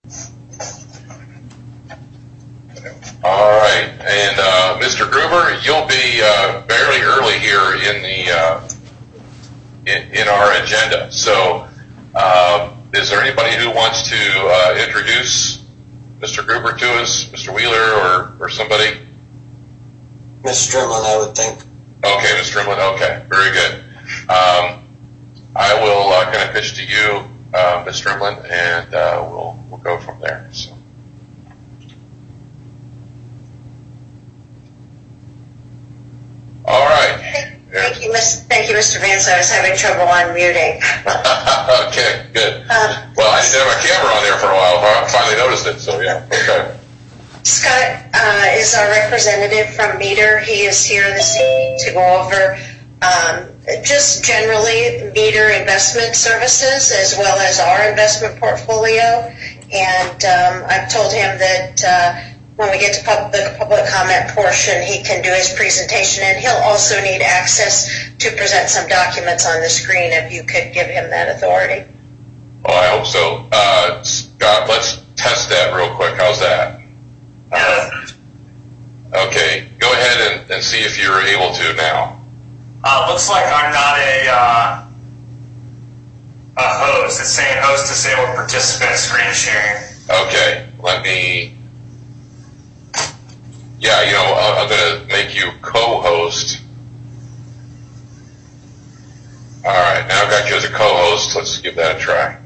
All right, and Mr. Gruber, you'll be fairly early here in the in our agenda. So, is there anybody who wants to introduce Mr. Gruber to us, Mr. Wheeler, or somebody? Ms. Strimlin, I would think. Okay, Ms. Strimlin. Okay, very good. I will kind of pitch to you, Ms. Strimlin, and we'll go from there. So. All right. Thank you, Mr. Vance. I was having trouble unmuting. Okay, good. Well, I didn't have my camera on there for a while. I finally noticed it, so yeah. Okay. Scott is our representative from Meter. He is here this evening to go over just generally Meter investment services as well as our investment portfolio. And I've told him that when we get to the public comment portion, he can do his presentation, and he'll also need access to present some documents on the screen if you could give him that authority. Oh, I hope so. Scott, let's test that real quick. How's that? Okay, go ahead and see if you're able to now. Looks like I'm not a host. It's saying host disabled participant screen sharing. Okay, let me... Yeah, I'm going to make you co-host. All right, now I've got you as a co-host. Let's give that a try.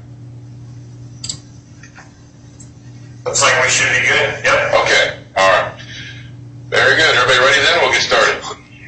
Looks like we should be good. Yep. Okay, all right. Very good. Everybody ready then? We'll get started.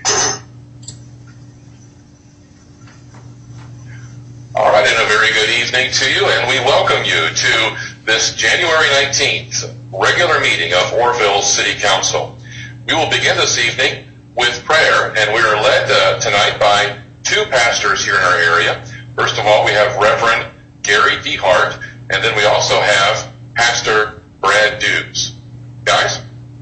All right, and a very good evening to you, and we welcome you to this January 19th regular meeting of Orrville City Council. We will begin this evening with prayer, and we are led tonight by two pastors here in our area. First of all, we have Reverend Gary DeHart, and then we also have Pastor Brad Dukes. Guys?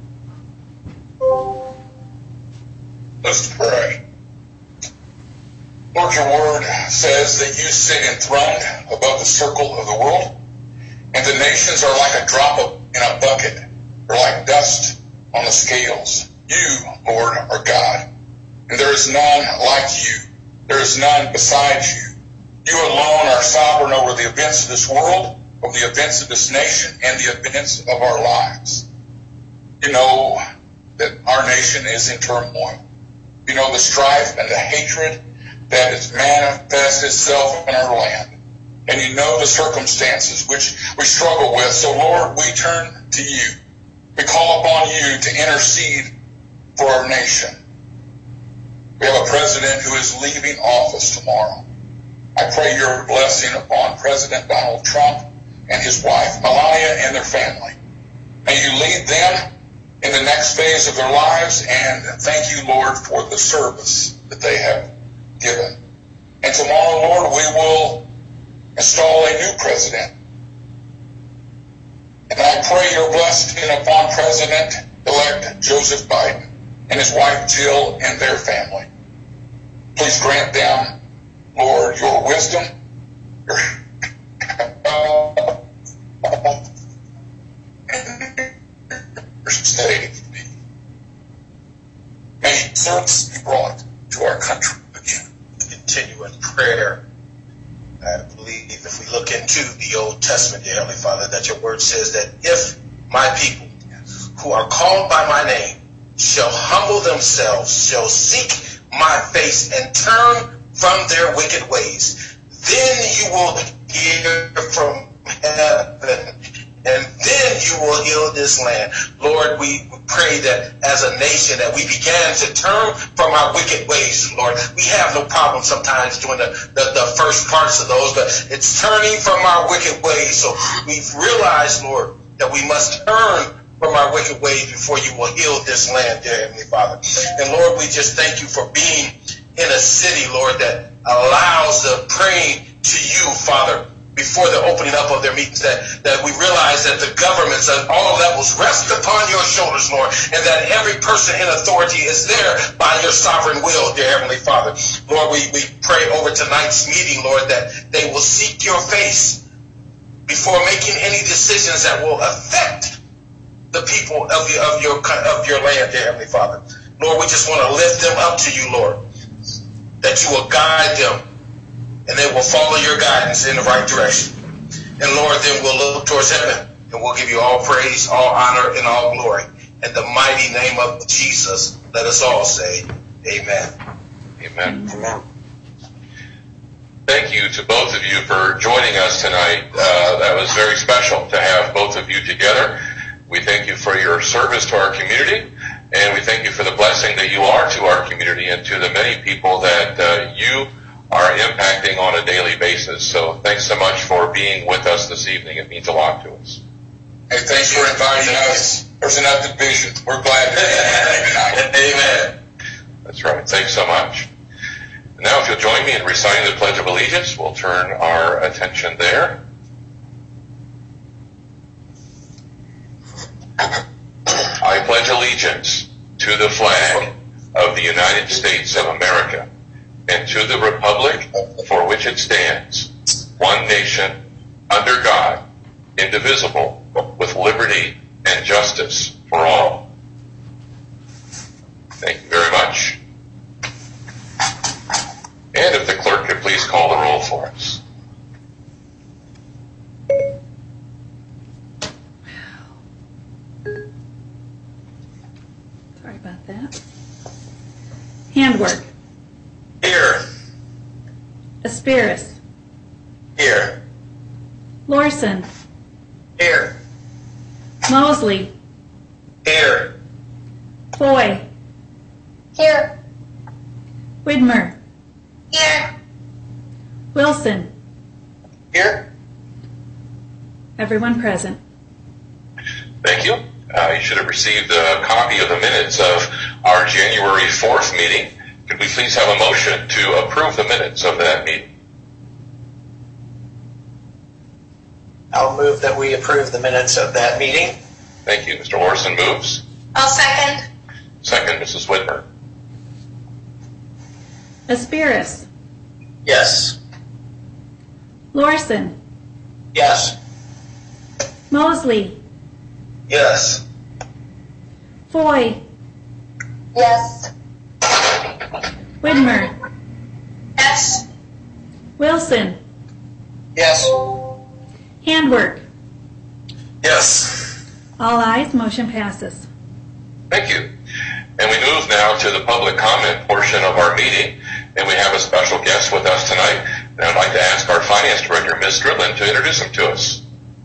Let's pray. Lord, your word says that you sit enthroned above the circle of the world, and the nations are like a drop in a bucket, or like dust on the scales. You, Lord, are God, and there is none like you. There is none beside you. You alone are sovereign over the events of this world, over the events of this nation, and the events of our lives. You know that our nation is in turmoil. You know the strife and the hatred that has manifested itself in our land. And you know the circumstances which we struggle with. So, Lord, we turn to you. We call upon you to intercede for our nation. We have a president who is leaving office tomorrow. I pray your blessing upon President Donald Trump and his wife, Melania, and their family. May you lead them in the next phase of their lives, and thank you, Lord, for the service that they have given. And tomorrow, Lord, we will install a new president. And I pray your blessing upon President-elect Joseph Biden and his wife Jill and their family. Please grant them, Lord, your wisdom, your safety. May service be brought to our country again. Continue in prayer. I believe if we look into the Old Testament, dear Heavenly Father, that your word says that if my people who are called by my name shall humble themselves, shall seek my face and turn from their wicked ways, then you will hear from heaven, and then you will heal this land. Lord, we pray that as a nation that we began to turn from our wicked ways, Lord. We have no problem sometimes doing the first parts of those, but it's turning from our wicked ways. So we've realized, Lord, that we must turn from our wicked ways before you will heal this land, dear Heavenly Father. And Lord, we just thank you for being in a city, Lord, that allows the praying to you, Father, before the opening up of their meetings, that we realize that the governments and all of that will rest upon your shoulders, Lord, and that every person in authority is there by your sovereign will, dear Heavenly Father. Lord, we pray over tonight's meeting, Lord, that they will seek your face before making any decisions that will affect the people of your land, dear Heavenly Father. Lord, we just want to lift them up to you, Lord, that you will guide them and they will follow your guidance in the right direction. And Lord, then we'll look towards heaven and we'll give you all praise, all honor, and all glory. In the mighty name of Jesus, let us all say amen. Amen. Amen. Thank you to both of you for joining us tonight. That was very special to have both of you together. We thank you for your service to our community, and we thank you for the blessing that you are to our community and to the many people that you are impacting on a daily basis. So thanks so much for being with us this evening. It means a lot to us. Hey, thanks for inviting us. There's enough division. We're glad to be here tonight. Amen. That's right. Thanks so much. And now if you'll join me in reciting the Pledge of Allegiance, we'll turn our attention there. I pledge allegiance to the flag of the United States of America and to the republic for which it stands, one nation, under God, indivisible, with liberty and justice for all. Thank you very much. And if the clerk could please call the roll for us. Sorry about that. Handwork. Here. Aspiris. Here. Lorson. Here. Mosley. Here. Foy. Here. Widmer. Here. Wilson. Here. Everyone present. Thank you. You should have received a copy of the minutes of our January 4th meeting. Could we please have a motion to approve the minutes of that meeting? I'll move that we approve the minutes of that meeting. Thank you. Mr. Orson moves. I'll second. Second, Mrs. Whitmer. Aspiris. Yes. Lorson. Yes. Mosley. Yes. Foy. Yes. Widmer. Yes. Wilson. Yes. Handwork. Yes. All ayes, motion passes. Thank you. And we move now to the public comment portion of our meeting. And we have a special guest with us tonight. And I'd like to ask our Finance Director, Ms. Strickland, to introduce him to us.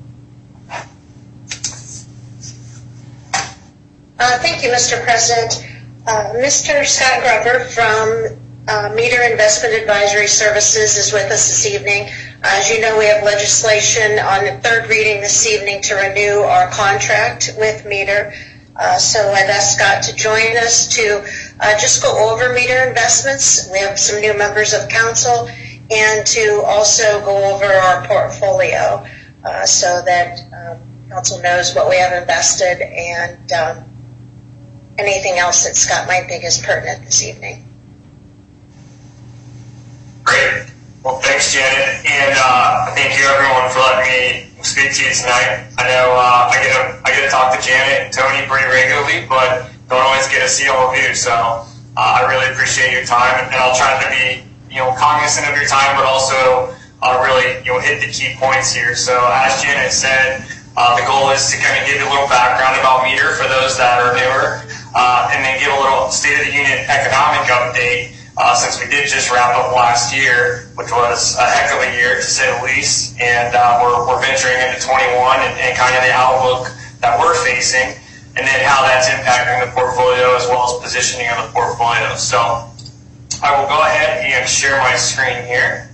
Thank you, Mr. President. Mr. Scott Gruber from Meter Investment Advisory Services is with us this evening. As you know, we have legislation on the third reading this evening to renew our contract with Meter. So I've asked Scott to join us to just go over Meter investments. We have some new members of council, and to also go over our portfolio so that council knows what we have invested and anything else that Scott might think is pertinent this evening. Great. Well, thanks, Janet, and thank you everyone for letting me speak to you tonight. I know I get to talk to Janet and Tony pretty regularly, but don't always get to see all of you. So I really appreciate your time, and I'll try to be cognizant of your time, but also really hit the key points here. So as Janet said, the goal is to kind of give you a little background about Meter for those that are newer, and then give a little State of the Union economic update. Since we did just wrap up last year, which was a heck of a year to say the least, and we're venturing into 21 and kind of the outlook that we're facing, and then how that's impacting the portfolio as well as positioning of the portfolio. So I will go ahead and share my screen here.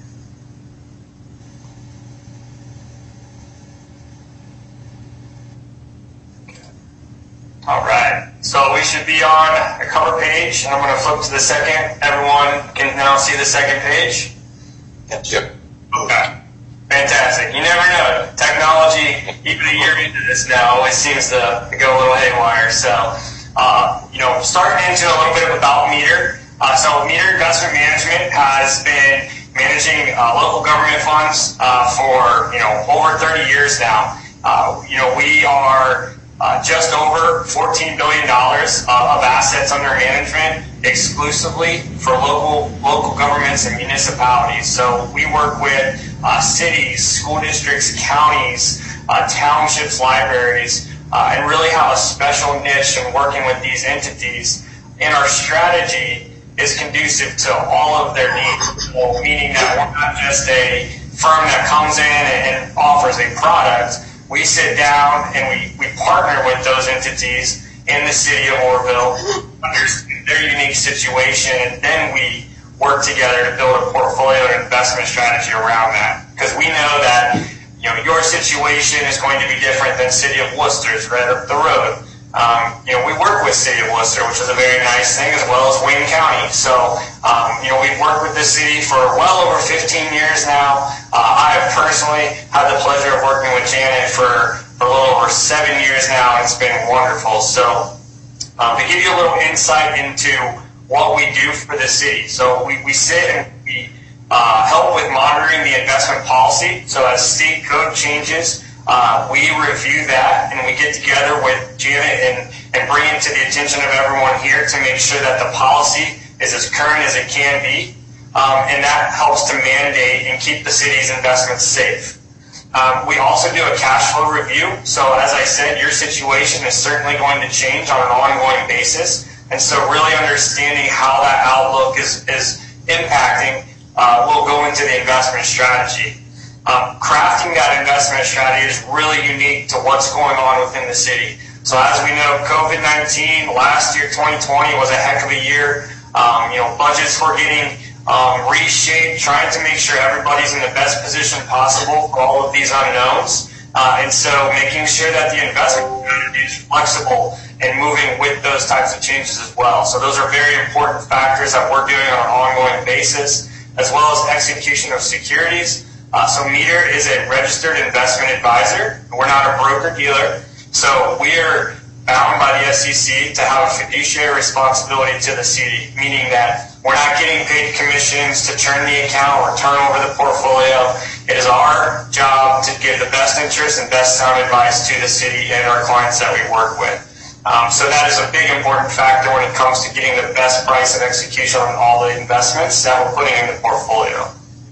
All right, so we should be on the cover page, and I'm going to flip to the second. Everyone can now see the second page? Yep. Okay, fantastic. You never know. Technology, even a year into this now, always seems to go a little haywire. So, starting into a little bit about Meter. So Meter Investment Management has been managing local government funds for over 30 years now. We are just over $14 billion of assets under management exclusively for local governments and municipalities. So we work with cities, school districts, counties, townships, libraries, and really have a special niche in working with these entities. And our strategy is conducive to all of their needs, meaning that we're not just a firm that comes in and offers a product. We sit down and we partner with those entities in the city of Orrville, understand their unique situation, and then we work together to build a portfolio and investment strategy around that. Because we know that your situation is going to be different than City of Worcester's right up the road. We work with City of Worcester, which is a very nice thing, as well as Wayne County. So, we've worked with the city for well over 15 years now. I have personally had the pleasure of working with Janet for a little over 7 years now. It's been wonderful. So, to give you a little insight into what we do for the city. So, we sit and we help with monitoring the investment policy. So, as state code changes, we review that and we get together with Janet and bring it to the attention of everyone here to make sure that the policy is as current as it can be. And that helps to mandate and keep the city's investments safe. We also do a cash flow review. So as I said, your situation is certainly going to change on an ongoing basis. And so really understanding how that outlook is impacting will go into the investment strategy. Crafting that investment strategy is really unique to what's going on within the city. So as we know, COVID-19, last year, 2020, was a heck of a year. Budgets were getting reshaped, trying to make sure everybody's in the best position possible for all of these unknowns. And so making sure that the investment strategy is flexible and moving with those types of changes as well. So those are very important factors that we're doing on an ongoing basis, as well as execution of securities. So Meter is a registered investment advisor. We're not a broker-dealer. So we are bound by the SEC to have a fiduciary responsibility to the city, meaning that we're not getting paid commissions to turn the account or turn over the portfolio. It is our job to give the best interest and best sound advice to the city and our clients that we work with. So that is a big important factor when it comes to getting the best price and execution on all the investments that we're putting in the portfolio.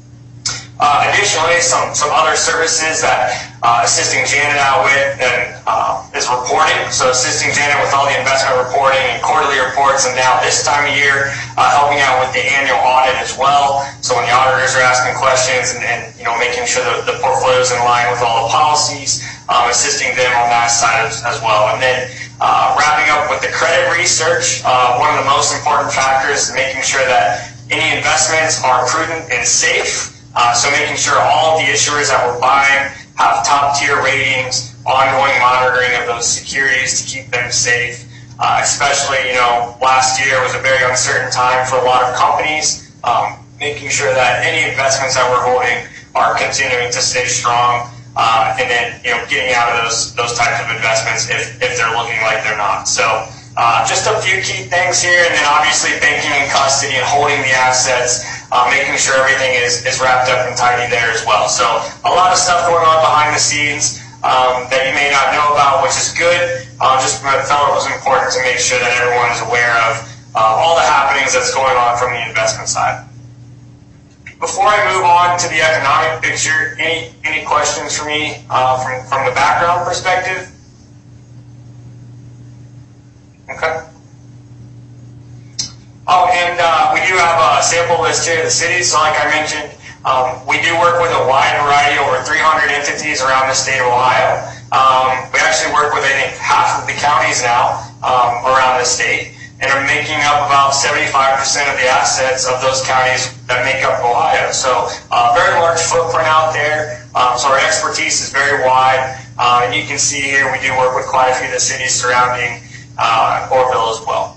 Additionally, some other services that assisting Janet out with is reporting. So assisting Janet with all the investment reporting and quarterly reports, and now this time of year, helping out with the annual audit as well. So when the auditors are asking questions and making sure that the portfolio is in line with all the policies, assisting them on that side as well. And then wrapping up with the credit research, one of the most important factors is making sure that any investments are prudent and safe. So making sure all of the issuers that we're buying have top-tier ratings, ongoing monitoring of those securities to keep them safe. Especially, last year was a very uncertain time for a lot of companies. Making sure that any investments that we're holding are continuing to stay strong, and then getting out of those types of investments if they're looking like they're not. So just a few key things here, and then obviously banking and custody and holding the assets. Making sure everything is wrapped up and tidy there as well. So a lot of stuff going on behind the scenes that you may not know about, which is good. Just felt it was important to make sure that everyone is aware of all the happenings that's going on from the investment side. Before I move on to the economic picture, any questions for me from the background perspective? Okay. Oh, and we do have a sample list here of the cities. So like I mentioned, we do work with a wide variety, over 300 entities around the state of Ohio. We actually work with, I think, half of the counties now around the state, and are making up about 75% of the assets of those counties that make up Ohio. So very large footprint out there. So our expertise is very wide. And you can see here we do work with quite a few of the cities surrounding Orrville as well.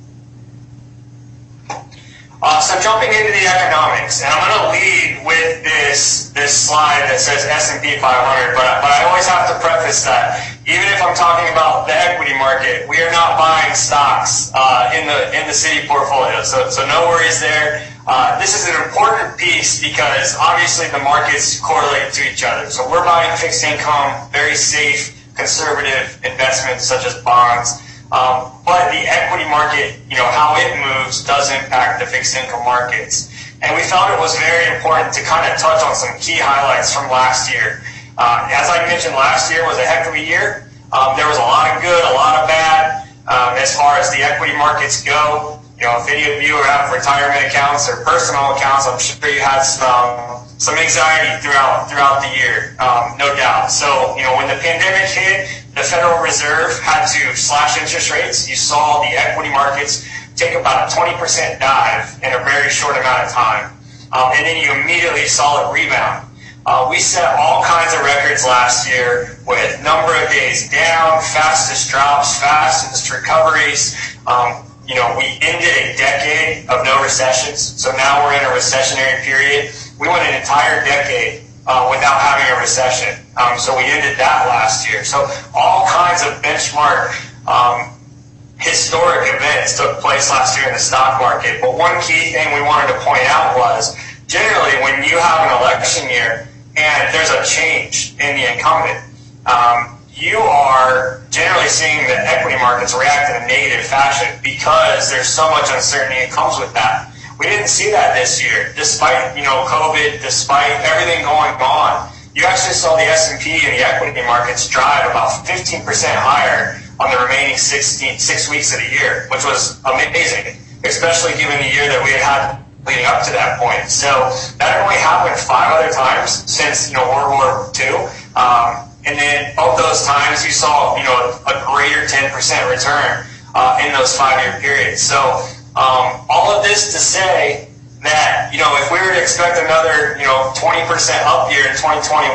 So jumping into the economics, and I'm going to lead with this slide that says S&P 500, but I always have to preface that even if I'm talking about the equity market, we are not buying stocks in the city portfolio. So no worries there. This is an important piece because obviously the markets correlate to each other. So we're buying fixed income, very safe, conservative investments such as bonds. But the equity market, how it moves does impact the fixed income markets. And we felt it was very important to kind of touch on some key highlights from last year. As I mentioned, last year was a heck of a year. There was a lot of good, a lot of bad as far as the equity markets go. If any of you have retirement accounts or personal accounts, I'm sure you had some anxiety throughout the year, no doubt. So, when the pandemic hit, the Federal Reserve had to slash interest rates. You saw the equity markets take about a 20% dive in a very short amount of time. And then you immediately saw it rebound. We set all kinds of records last year with number of days down, fastest drops, fastest recoveries. We ended a decade of no recessions, so now we're in a recessionary period. We went an entire decade without having a recession, so we ended that last year. So all kinds of benchmark historic events took place last year in the stock market. But one key thing we wanted to point out was, generally, when you have an election year and there's a change in the incumbent, you are generally seeing the equity markets react in a negative fashion because there's so much uncertainty that comes with that. We didn't see that this year. Despite, COVID, despite everything going on, you actually saw the S&P and the equity markets drive about 15% higher on the remaining 6 weeks of the year, which was amazing, especially given the year that we had leading up to that point. So that only happened 5 other times since, World War II. And then of those times, you saw, a greater 10% return in those 5-year periods. So all of this to say that, if we were to expect another, 20% up year in 2021,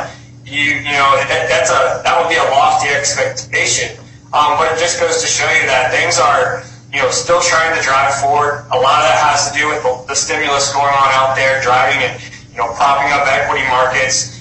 that would be a lofty expectation. But it just goes to show you that things are, still trying to drive forward. A lot of that has to do with the stimulus going on out there, driving and, propping up equity markets.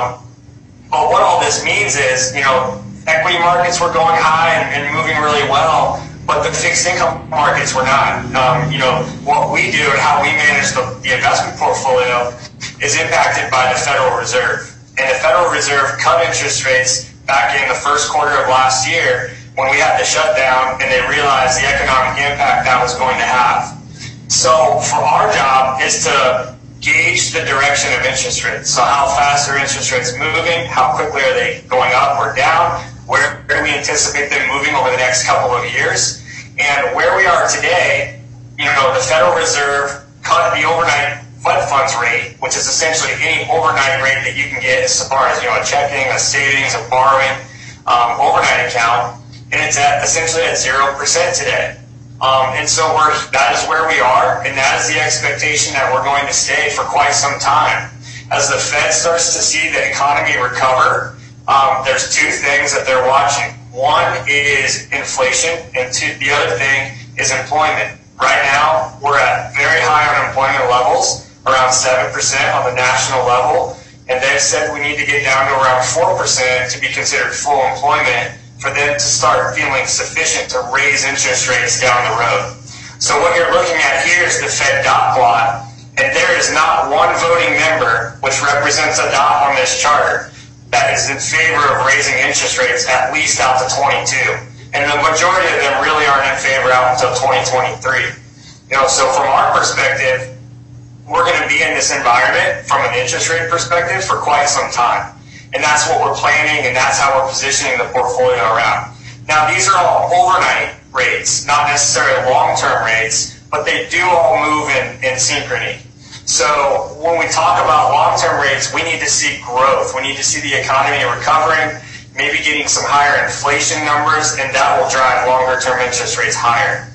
But what all this means is, equity markets were going high and moving really well, but the fixed income markets were not. What we do and how we manage the investment portfolio is impacted by the Federal Reserve. And the Federal Reserve cut interest rates back in the first quarter of last year when we had the shutdown, and they realized the economic impact that was going to have. So for our job is to gauge the direction of interest rates. So how fast are interest rates moving? How quickly are they going up or down? Where do we anticipate them moving over the next couple of years? And where we are today, the Federal Reserve cut the overnight Fed funds rate, which is essentially any overnight rate that you can get as far as, a checking, a savings, a borrowing, overnight account, and it's essentially at 0% today. And so that is where we are, and that is the expectation that we're going to stay for quite some time. As the Fed starts to see the economy recover, there's 2 things that they're watching. One is inflation, and the other thing is employment. Right now, we're at very high unemployment levels, around 7% on the national level, and they've said we need to get down to around 4% to be considered full employment for them to start feeling sufficient to raise interest rates down the road. So what you're looking at here is the Fed dot plot, and there is not one voting member, which represents a dot on this chart, that is in favor of raising interest rates at least out to 22. And the majority of them really aren't in favor out until 2023. So from our perspective, we're going to be in this environment from an interest rate perspective for quite some time. And that's what we're planning, and that's how we're positioning the portfolio around. Now, these are all overnight rates, not necessarily long-term rates, but they do all move in synchrony. So when we talk about long-term rates, we need to see growth. We need to see the economy recovering, maybe getting some higher inflation numbers, and that will drive longer-term interest rates higher.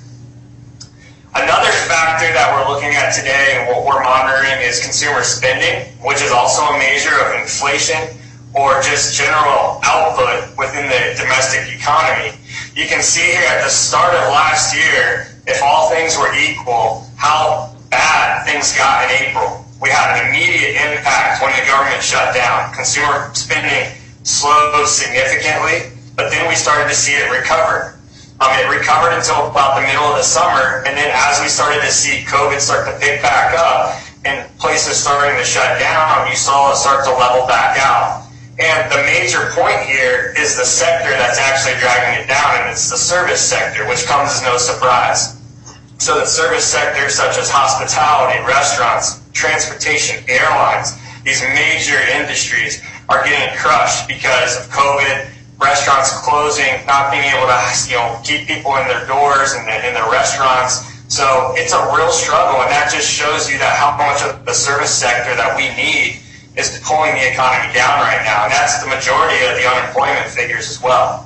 Another factor that we're looking at today and what we're monitoring is consumer spending, which is also a measure of inflation or just general output within the domestic economy. You can see here at the start of last year, if all things were equal, how bad things got in April. We had an immediate impact when the government shut down. Consumer spending slowed significantly, but then we started to see it recover. It recovered until about the middle of the summer, and then as we started to see COVID start to pick back up and places starting to shut down, you saw it start to level back out. And the major point here is the sector that's actually dragging it down, and it's the service sector, which comes as no surprise. So the service sector, such as hospitality, restaurants, transportation, airlines, these major industries are getting crushed because of COVID, restaurants closing, not being able to keep people in their doors and in their restaurants. So it's a real struggle, and that just shows you that how much of the service sector that we need is pulling the economy down right now, and that's the majority of the unemployment figures as well.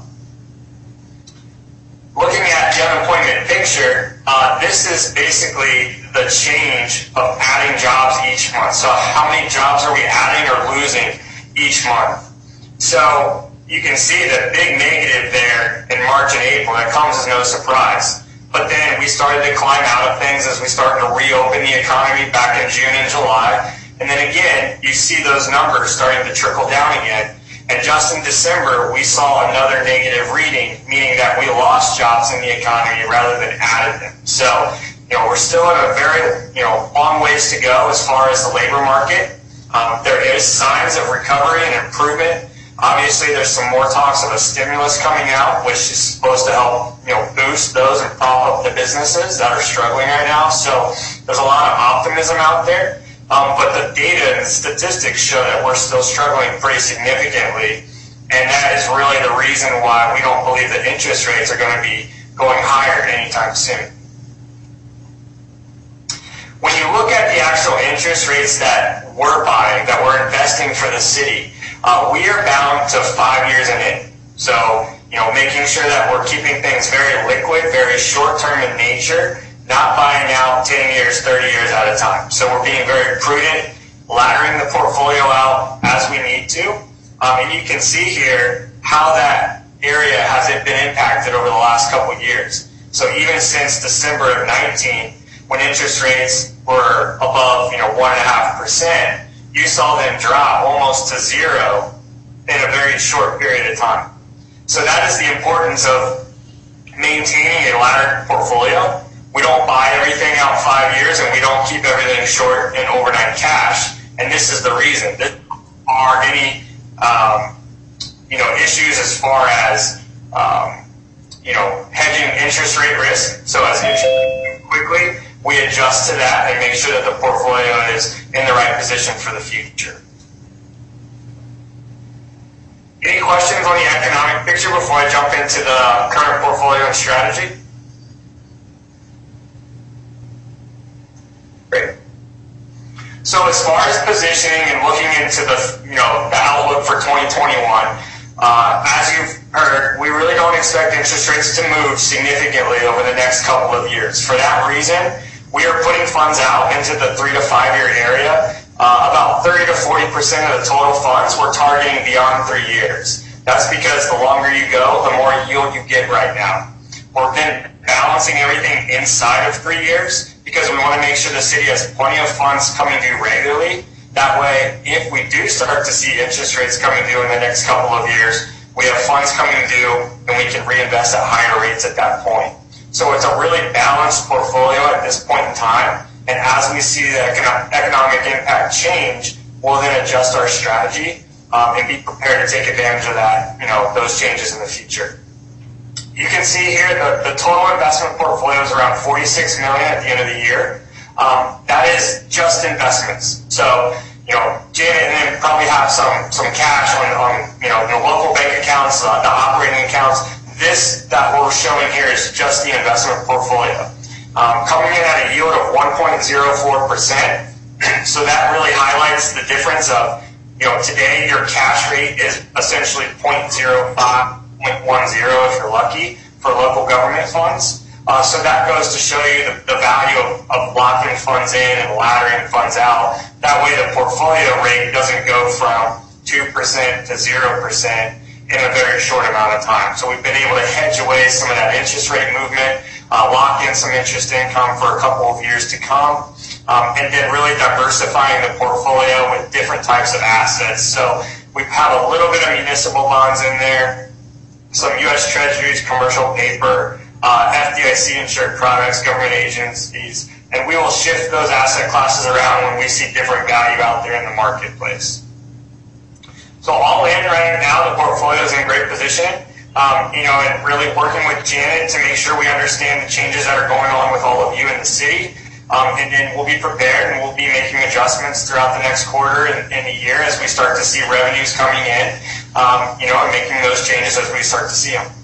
Looking at the unemployment picture, this is basically the change of adding jobs each month. So how many jobs are we adding or losing each month? So you can see the big negative there in March and April. That comes as no surprise. But then we started to climb out of things as we started to reopen the economy back in June and July. And then again, you see those numbers starting to trickle down again. And just in December, we saw another negative reading, meaning that we lost jobs in the economy rather than added them. So, we're still in a very, long ways to go as far as the labor market. There is signs of recovery and improvement. Obviously, there's some more talks of a stimulus coming out, which is supposed to help, boost those and prop up the businesses that are struggling right now. So there's a lot of optimism out there. But the data and statistics show that we're still struggling pretty significantly, and that is really the reason why we don't believe that interest rates are going to be going higher anytime soon. When you look at the actual interest rates that we're buying, that we're investing for the city, we are bound to 5 years in it. So, making sure that we're keeping things very liquid, very short-term in nature, not buying out 10 years, 30 years at a time. So we're being very prudent, laddering the portfolio out as we need to. And you can see here how that area has been impacted over the last couple of years. So even since December of 19, when interest rates were above 1.5%, you saw them drop almost to zero in a very short period of time. So that is the importance of maintaining a laddered portfolio. We don't buy everything out 5 years, and we don't keep everything short in overnight cash. And this is the reason. There are any, issues as far as, hedging interest rate risk. So as interest rates move quickly, we adjust to that and make sure that the portfolio is in the right position for the future. Any questions on the economic picture before I jump into the current portfolio and strategy? Great. So as far as positioning and looking into the outlook for 2021, as you've heard, we really don't expect interest rates to move significantly over the next couple of years. For that reason, we are putting funds out into the 3 to 5 year area. About 30 to 40% of the total funds we're targeting beyond 3 years. That's because the longer you go, the more yield you get right now. We're then balancing everything inside of 3 years because we want to make sure the city has plenty of funds coming due regularly. That way, if we do start to see interest rates coming due in the next couple of years, we have funds coming due and we can reinvest at higher rates at that point. So it's a really balanced portfolio at this point in time. And as we see the economic impact change, we'll then adjust our strategy and be prepared to take advantage of that, those changes in the future. You can see here the total investment portfolio is around $46 million at the end of the year. That is just investments. So, Janet and then probably have some cash on the local bank accounts, the operating accounts. This that we're showing here is just the investment portfolio. Coming in at a yield of 1.04%. So that really highlights the difference of, today your cash rate is essentially 0.05, 0.10 if you're lucky for local government funds. So that goes to show you the value of locking funds in and laddering funds out. That way the portfolio rate doesn't go from 2% to 0% in a very short amount of time. So we've been able to hedge away some of that interest rate movement, lock in some interest income for a couple of years to come, and then really diversifying the portfolio with different types of assets. So we have a little bit of municipal bonds in there, some U.S. Treasuries, commercial paper, FDIC insured products, government agencies, and we will shift those asset classes around when we see different value out there in the marketplace. So all in right now, the portfolio is in great position. And really working with Janet to make sure we understand the changes that are going on with all of you in the city. And then we'll be prepared and we'll be making adjustments throughout the next quarter and the year as we start to see revenues coming in, and making those changes as we start to see them.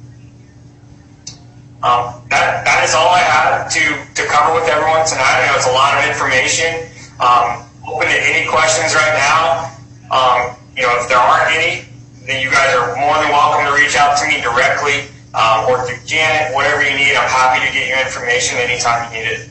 That is all I have to cover with everyone tonight. I know it's a lot of information. Open to any questions right now. If there aren't any, then you guys are more than welcome to reach out to me directly or through Janet, whatever you need. I'm happy to get you information anytime you need it.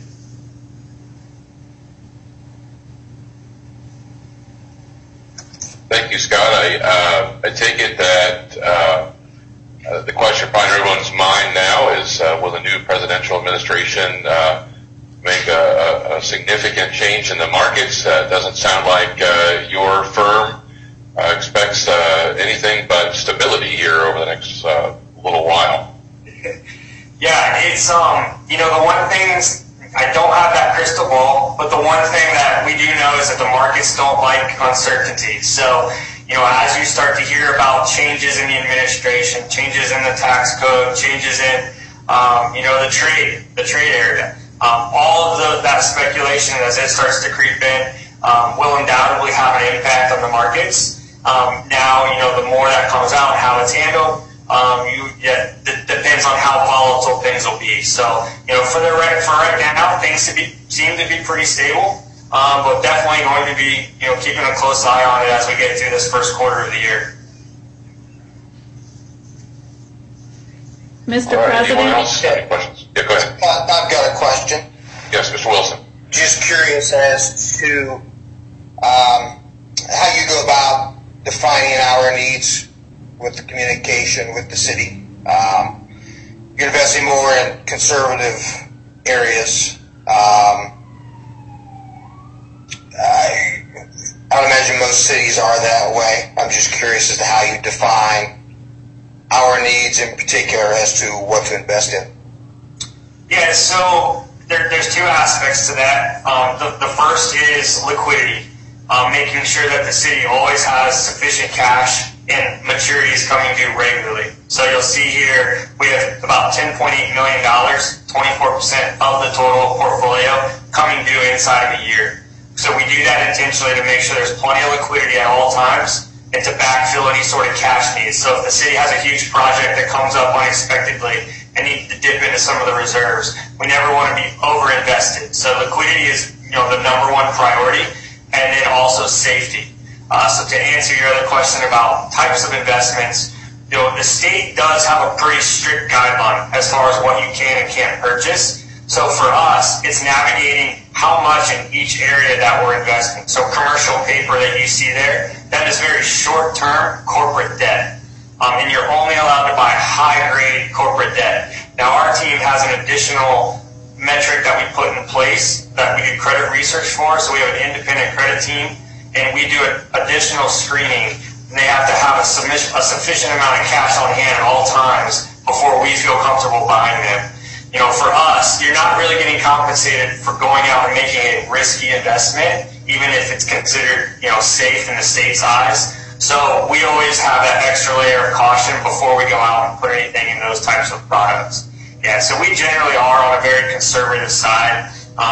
Thank you, Scott. I take it that the question probably in everyone's mind now is, will the new presidential administration make a significant change in the markets? It doesn't sound like your firm expects anything but stability here over the next little while. Yeah, it's, the one thing is, I don't have that crystal ball, but the one thing that we do know is that the markets don't like uncertainty. So, as you start to hear about changes in the administration, changes in the tax code, changes in, the trade area, all of that speculation as it starts to creep in will undoubtedly have an impact on the markets. Now, the more that comes out, how it's handled, it depends on how volatile things will be. So, for right now, things seem to be pretty stable, but definitely going to be, keeping a close eye on it as we get through this first quarter of the year. Mr. All right, President? anyone else have any questions? Yeah, go ahead. I've got a question. Yes, Mr. Wilson. Just curious as to how you go about defining our needs with the communication with the city. You're investing more in conservative areas. I would imagine most cities are that way. I'm just curious as to how you define our needs in particular as to what to invest in. Yeah, so there's two aspects to that. The first is liquidity, making sure that the city always has sufficient cash and maturities coming due regularly. So you'll see here we have about $10.8 million, 24% of the total portfolio coming due inside of a year. So we do that intentionally to make sure there's plenty of liquidity at all times and to backfill any sort of cash needs. So if the city has a huge project that comes up unexpectedly and needs to dip into some of the reserves, we never want to be over-invested. So liquidity is, the number one priority, and then also safety. So to answer your other question about types of investments, the state does have a pretty strict guideline as far as what you can and can't purchase. So for us, it's navigating how much in each area that we're investing. So commercial paper that you see there, that is very short-term corporate debt. And you're only allowed to buy high-grade corporate debt. Now our team has an additional metric that we put in place that we do credit research for. So we have an independent credit team, and we do an additional screening. And they have to have a sufficient amount of cash on hand at all times before we feel comfortable buying them. For us, you're not really getting compensated for going out and making a risky investment, even if it's considered, safe in the state's eyes. So we always have that extra layer of caution before we go out and put anything in those types of products. Yeah, so we generally are on a very conservative side,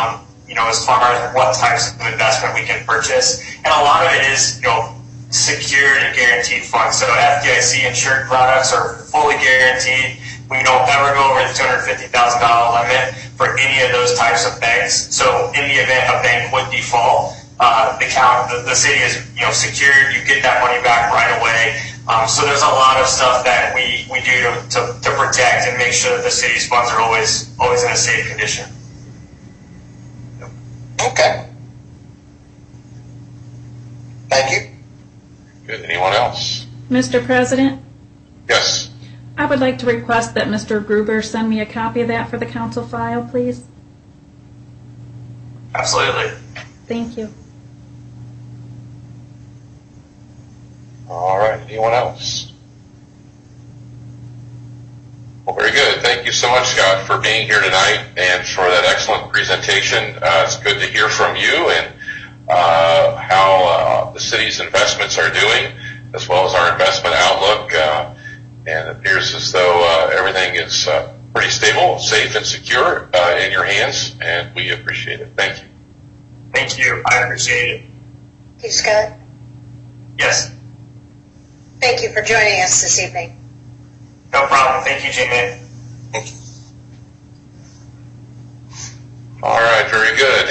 as far as what types of investment we can purchase. And a lot of it is, secured and guaranteed funds. So FDIC insured products are fully guaranteed. We don't ever go over the $250,000 limit for any of those types of banks. So in the event a bank would default, the city is secured. You get that money back right away. So there's a lot of stuff that we do to protect and make sure that the city's funds are always in a safe condition. Okay. Thank you. Good. Anyone else? Mr. President? Yes. I would like to request that Mr. Gruber send me a copy of that for the council file, please. Absolutely. Thank you. All right. Anyone else? Well, very good. Thank you so much, Scott, for being here tonight and for that excellent presentation. It's good to hear from you and how the city's investments are doing, as well as our investment outlook. And it appears as though everything is pretty stable, safe, and secure in your hands, and we appreciate it. Thank you. Thank you. I appreciate it. Thank you, Scott. Yes. Thank you for joining us this evening. No problem. Thank you, Janet. All right, very good.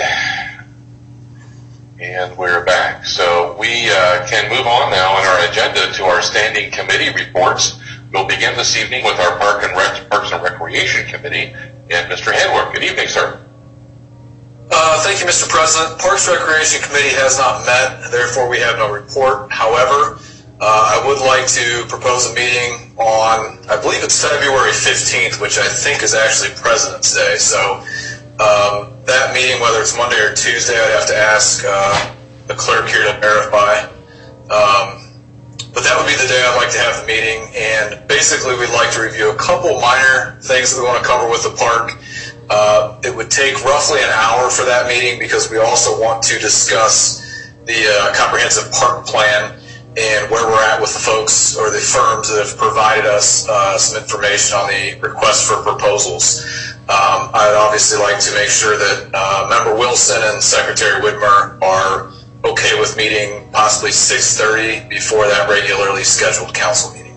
And we're back. So we can move on now on our agenda to our standing committee reports. We'll begin this evening with our Parks and Recreation Committee and Mr. Handler. Good evening, sir. Thank you, Mr. President. Parks and Recreation Committee has not met, therefore we have no report. However, I would like to propose a meeting on, I believe it's February 15th, which I think is actually President's Day. So that meeting, whether it's Monday or Tuesday, I'd have to ask the clerk here to verify. But that would be the day I'd like to have the meeting. And basically, we'd like to review a couple minor things that we want to cover with the park. It would take roughly an hour for that meeting because we also want to discuss the comprehensive park plan and where we're at with the folks or the firms that have provided us some information on the request for proposals. I'd obviously like to make sure that Member Wilson and Secretary Whitmer are okay with meeting possibly 6:30 before that regularly scheduled council meeting.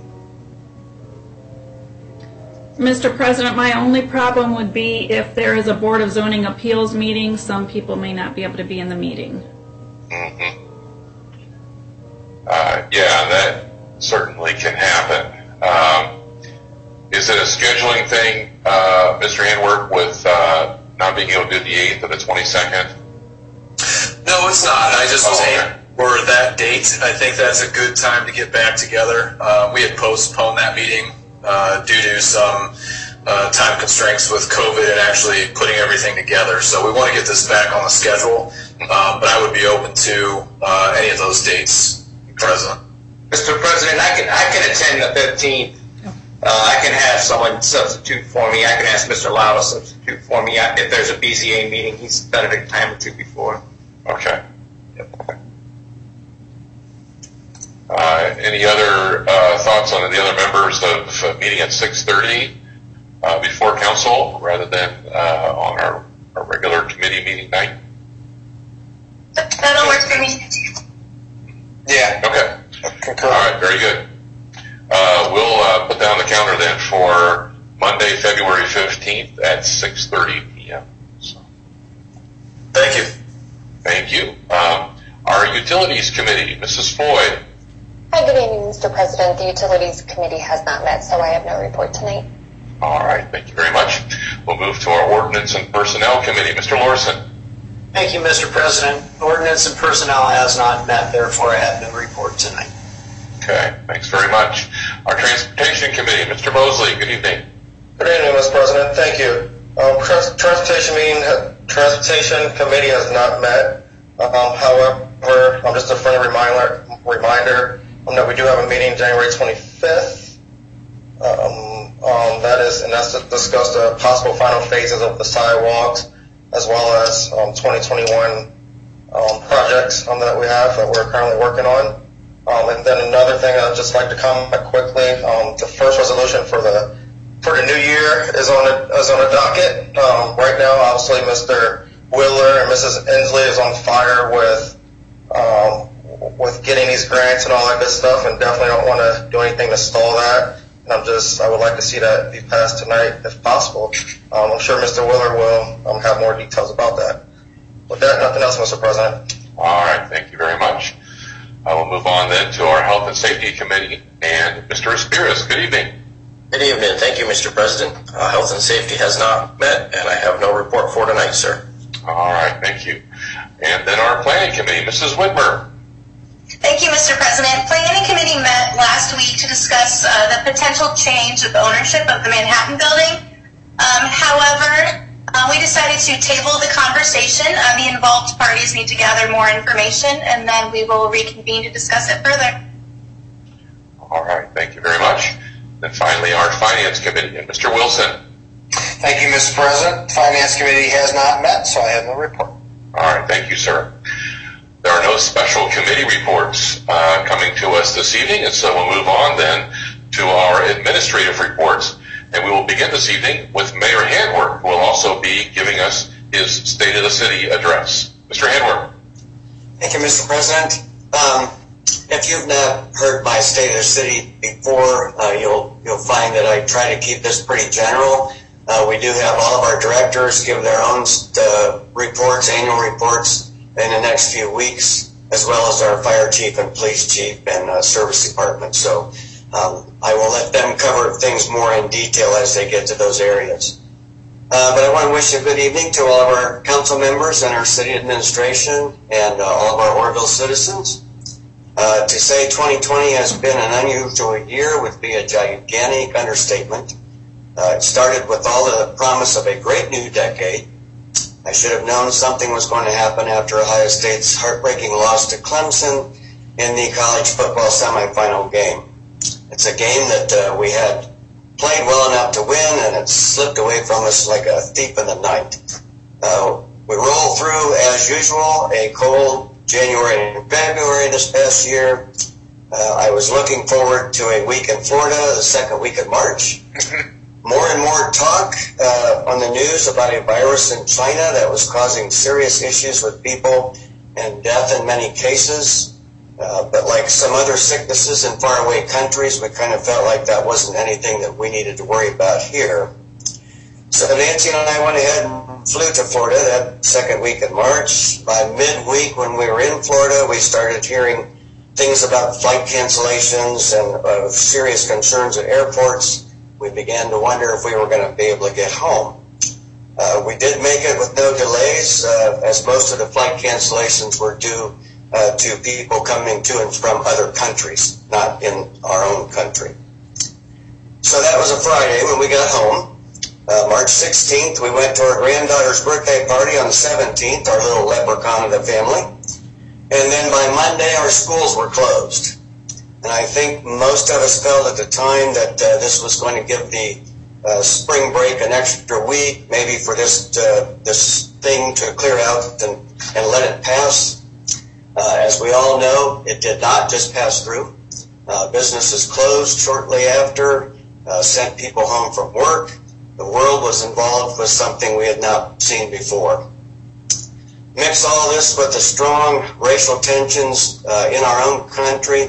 Mr. President, my only problem would be if there is a Board of Zoning Appeals meeting, some people may not be able to be in the meeting. Mm-hmm. Yeah, that certainly can happen. Is it a scheduling thing, Mr. Handwork, with not being able to do the 8th or the 22nd? No, it's not. I just was aiming for that date. I think that's a good time to get back together. We had postponed that meeting due to some time constraints with COVID and actually putting everything together. So we want to get this back on the schedule, but I would be open to any of those dates, President. Mr. President, I can attend the 15th. I can have someone substitute for me. I can ask Mr. Lau to substitute for me. If there's a BZA meeting, he's done it a time or two before. Okay. Yep. Any other thoughts on the other members of meeting at 6:30 before council rather than on our regular committee meeting night? That'll work for me. Yeah. Okay. Concur. All right, very good. We'll put down the calendar then for Monday, February 15th at 6:30 p.m. So. Thank you. Thank you. Our Utilities Committee, Mrs. Floyd. Hi, good evening, Mr. President. The Utilities Committee has not met, so I have no report tonight. All right, thank you very much. We'll move to our Ordinance and Personnel Committee. Mr. Lorson. Thank you, Mr. President. Ordinance and Personnel has not met, therefore I have no report tonight. Okay, thanks very much. Our Transportation Committee, Mr. Mosley, good evening. Good evening, Mr. President. Thank you. Transportation Committee has not met. However, just a friendly reminder that we do have a meeting January 25th. That's to discuss the possible final phases of the sidewalks as well as 2021 projects that we have that we're currently working on. And then another thing I'd just like to comment quickly, the first resolution for the new year is on the docket. Right now, obviously, Mr. Willer and Mrs. Inslee is on fire with getting these grants and all that good stuff, and definitely don't want to do anything to stall that. And I would like to see that be passed tonight if possible. I'm sure Mr. Willer will have more details about that. With that, nothing else, Mr. President. All right, thank you very much. I will move on then to our Health and Safety Committee and Mr. Aspiris. Good evening. Good evening. Thank you, Mr. President. Health and Safety has not met, and I have no report for tonight, sir. All right, thank you. And then our Planning Committee, Mrs. Whitmer. Thank you, Mr. President. Planning Committee met last week to discuss the potential change of ownership of the Manhattan Building. However, we decided to table the conversation. The involved parties need to gather more information, and then we will reconvene to discuss it further. All right, thank you very much. And finally, our Finance Committee. And Mr. Wilson. Thank you, Mr. President. The Finance Committee has not met, so I have no report. All right, thank you, sir. There are no special committee reports coming to us this evening, and so we'll move on then to our administrative reports. And we will begin this evening with Mayor Handwer, who will also be giving us his State of the City address. Mr. Handwer. Thank you, Mr. President. If you've not heard my State of the City before, you'll find that I try to keep this pretty general. We do have all of our directors give their own reports, annual reports, in the next few weeks, as well as our fire chief and police chief and service department. So I will let them cover things more in detail as they get to those areas. But I want to wish a good evening to all of our council members and our city administration and all of our Orrville citizens. To say 2020 has been an unusual year would be a gigantic understatement. It started with all the promise of a great new decade. I should have known something was going to happen after Ohio State's heartbreaking loss to Clemson in the college football semifinal game. It's a game that we had played well enough to win, and it slipped away from us like a thief in the night. We rolled through, as usual, a cold January and February this past year. I was looking forward to a week in Florida, the second week of March. More and more talk on the news about a virus in China that was causing serious issues with people and death in many cases. But like some other sicknesses in faraway countries, we kind of felt like that wasn't anything that we needed to worry about here. So Nancy and I went ahead and flew to Florida that second week in March. By midweek when we were in Florida, we started hearing things about flight cancellations and serious concerns at airports. We began to wonder if we were going to be able to get home. We did make it with no delays, as most of the flight cancellations were due to people coming to and from other countries, not in our own country. So that was a Friday when we got home. March 16th, we went to our granddaughter's birthday party on the 17th, our little leprechaun of the family. And then by Monday, our schools were closed. And I think most of us felt at the time that this was going to give the spring break an extra week, maybe for this thing to clear out and let it pass. As we all know, it did not just pass through. Businesses closed shortly after, sent people home from work. The world was involved with something we had not seen before. Mix all this with the strong racial tensions in our own country,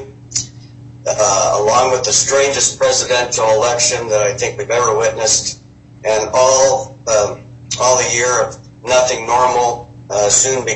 along with the strangest presidential election that I think we've ever witnessed, and all the year of nothing normal soon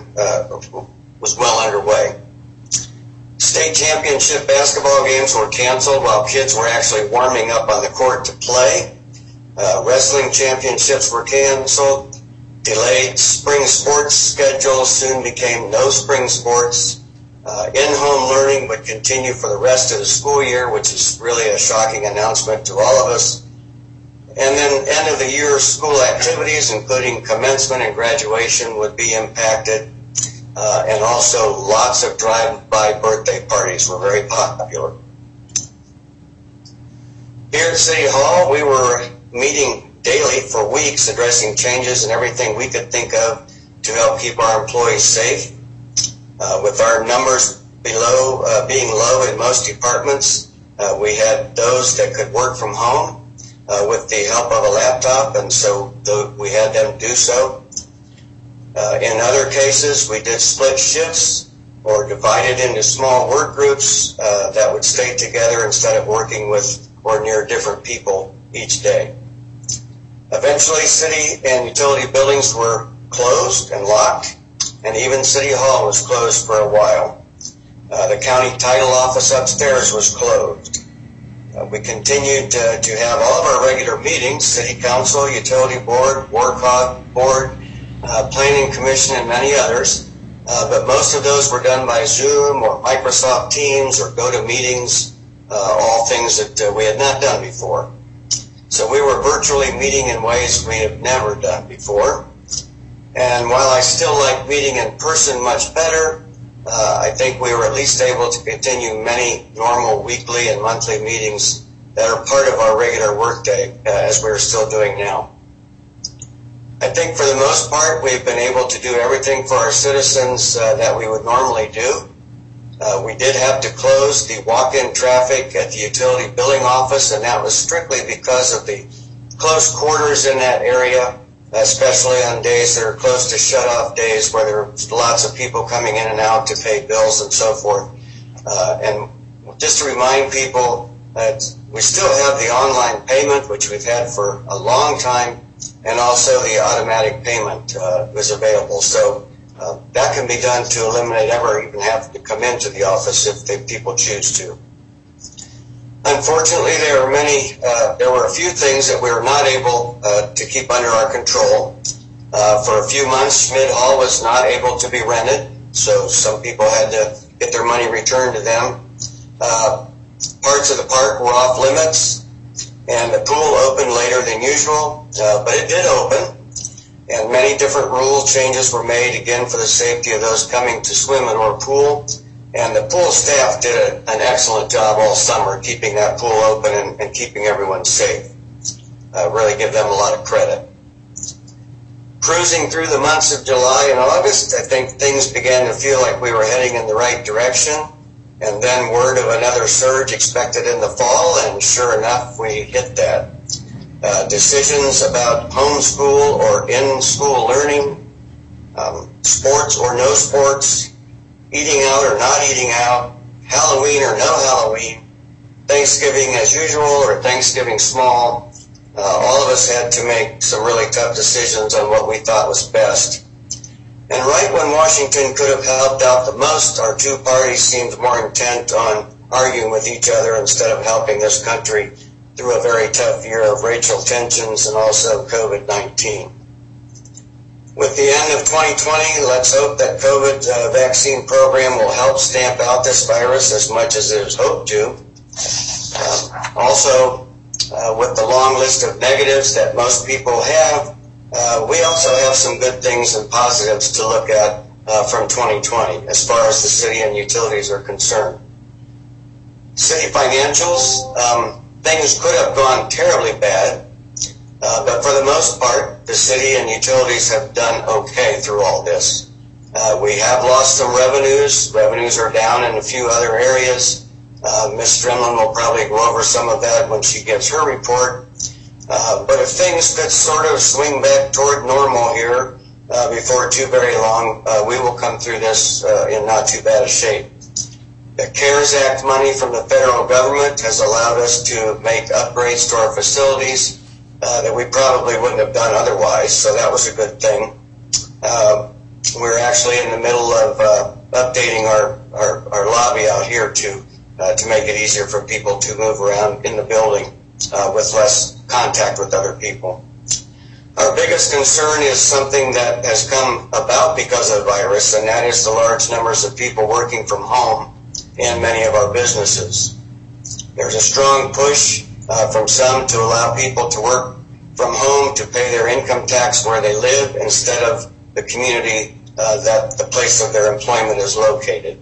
was well underway. State championship basketball games were canceled while kids were actually warming up on the court to play. Wrestling championships were canceled. Delayed spring sports schedules soon became no spring sports. In-home learning would continue for the rest of the school year, which is really a shocking announcement to all of us. And then end of the year school activities, including commencement and graduation, would be impacted. And also lots of drive-by birthday parties were very popular. Here at City Hall, we were meeting daily for weeks, addressing changes and everything we could think of to help keep our employees safe. With our numbers being low in most departments, we had those that could work from home with the help of a laptop, and so we had them do so. In other cases, we did split shifts or divided into small work groups that would stay together instead of working with or near different people each day. Eventually, city and utility buildings were closed and locked, and even City Hall was closed for a while. The county title office upstairs was closed. We continued to have all of our regular meetings, City Council, Utility Board, WARCOG Board, Planning Commission, and many others, but most of those were done by Zoom or Microsoft Teams or GoToMeetings, all things that we had not done before. So we were virtually meeting in ways we have never done before. And while I still like meeting in person much better, I think we were at least able to continue many normal weekly and monthly meetings that are part of our regular workday, as we're still doing now. I think for the most part, we've been able to do everything for our citizens that we would normally do. We did have to close the walk-in traffic at the utility billing office, and that was strictly because of the close quarters in that area, especially on days that are close to shut-off days where there are lots of people coming in and out to pay bills and so forth. And just to remind people that we still have the online payment, which we've had for a long time, and also the automatic payment is available. So that can be done to eliminate ever even having to come into the office if people choose to. Unfortunately, there were a few things that we were not able to keep under our control. For a few months, Schmidt Hall was not able to be rented, so some people had to get their money returned to them. Parts of the park were off limits, and the pool opened later than usual, but it did open, and many different rule changes were made, again, for the safety of those coming to swim in our pool. And the pool staff did an excellent job all summer keeping that pool open and keeping everyone safe. Really give them a lot of credit. Cruising through the months of July and August, I think things began to feel like we were heading in the right direction. And then word of another surge expected in the fall, and sure enough, we hit that. Decisions about homeschool or in-school learning, sports or no sports, eating out or not eating out, Halloween or no Halloween, Thanksgiving as usual or Thanksgiving small. All of us had to make some really tough decisions on what we thought was best. And right when Washington could have helped out the most, our two parties seemed more intent on arguing with each other instead of helping this country through a very tough year of racial tensions and also COVID-19. With the end of 2020, let's hope that COVID vaccine program will help stamp out this virus as much as it is hoped to. Also, with the long list of negatives that most people have, we also have some good things and positives to look at from 2020 as far as the city and utilities are concerned. City financials, things could have gone terribly bad, but for the most part, the city and utilities have done okay through all this. We have lost some revenues. Revenues are down in a few other areas. Ms. Strimlin will probably go over some of that when she gives her report. But if things could sort of swing back toward normal here before too very long, we will come through this in not too bad a shape. The CARES Act money from the federal government has allowed us to make upgrades to our facilities that we probably wouldn't have done otherwise, so that was a good thing. We're actually in the middle of updating our lobby out here to make it easier for people to move around in the building with less contact with other people. Our biggest concern is something that has come about because of the virus, and that is the large numbers of people working from home in many of our businesses. There's a strong push from some to allow people to work from home to pay their income tax where they live instead of the community that the place of their employment is located.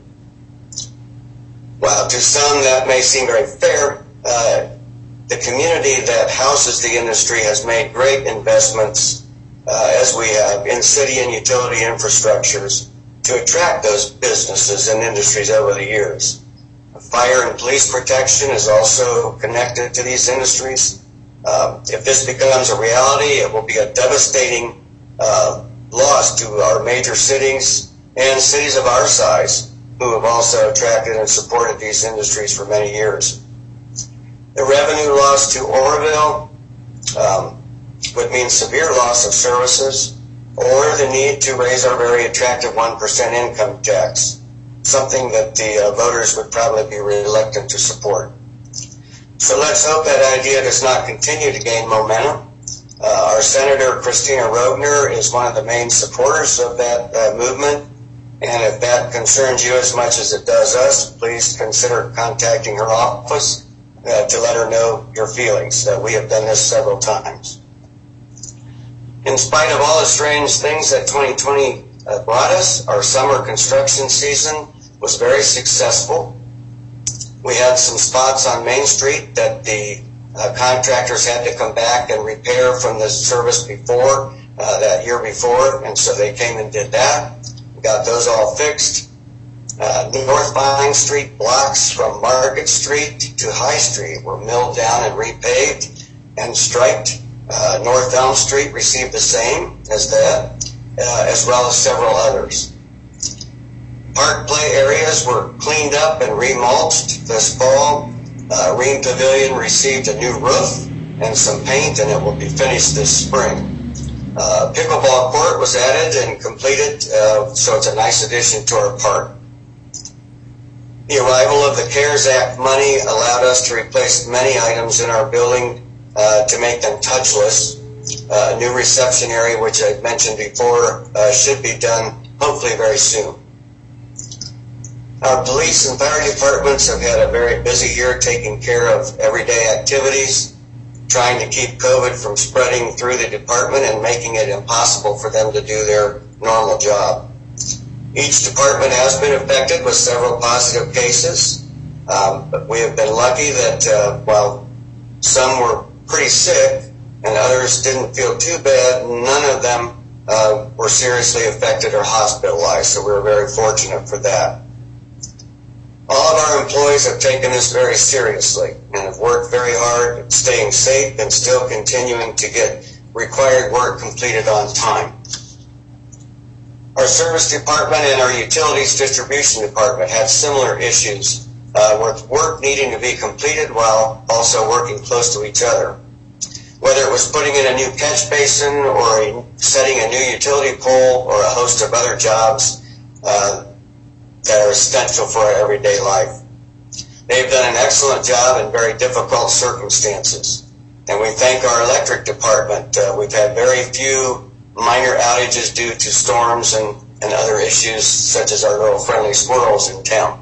While to some that may seem very fair, the community that houses the industry has made great investments, as we have, in city and utility infrastructures to attract those businesses and industries over the years. Fire and police protection is also connected to these industries. If this becomes a reality, it will be a devastating loss to our major cities and cities of our size who have also attracted and supported these industries for many years. The revenue loss to Oroville would mean severe loss of services or the need to raise our very attractive 1% income tax, something that the voters would probably be reluctant to support. So let's hope that idea does not continue to gain momentum. Our Senator Christina Roebner is one of the main supporters of that movement, and if that concerns you as much as it does us, please consider contacting her office to let her know your feelings. We have done this several times. In spite of all the strange things that 2020 brought us, our summer construction season was very successful. We had some spots on Main Street that the contractors had to come back and repair from the service before, that year before, and so they came and did that. We got those all fixed. North Vine Street blocks from Market Street to High Street were milled down and repaved and striped. North Elm Street received the same as that, as well as several others. Park play areas were cleaned up and remulched this fall. Ream Pavilion received a new roof and some paint, and it will be finished this spring. Pickleball court was added and completed, so it's a nice addition to our park. The arrival of the CARES Act money allowed us to replace many items in our building to make them touchless. A new reception area, which I mentioned before, should be done hopefully very soon. Our police and fire departments have had a very busy year taking care of everyday activities, trying to keep COVID from spreading through the department and making it impossible for them to do their normal job. Each department has been affected with several positive cases, but we have been lucky that while some were pretty sick and others didn't feel too bad, none of them were seriously affected or hospitalized, so we were very fortunate for that. All of our employees have taken this very seriously and have worked very hard at staying safe and still continuing to get required work completed on time. Our service department and our utilities distribution department had similar issues with work needing to be completed while also working close to each other. Whether it was putting in a new catch basin or setting a new utility pole or a host of other jobs that are essential for our everyday life. They've done an excellent job in very difficult circumstances. And we thank our electric department. We've had very few minor outages due to storms and other issues such as our little friendly squirrels in town.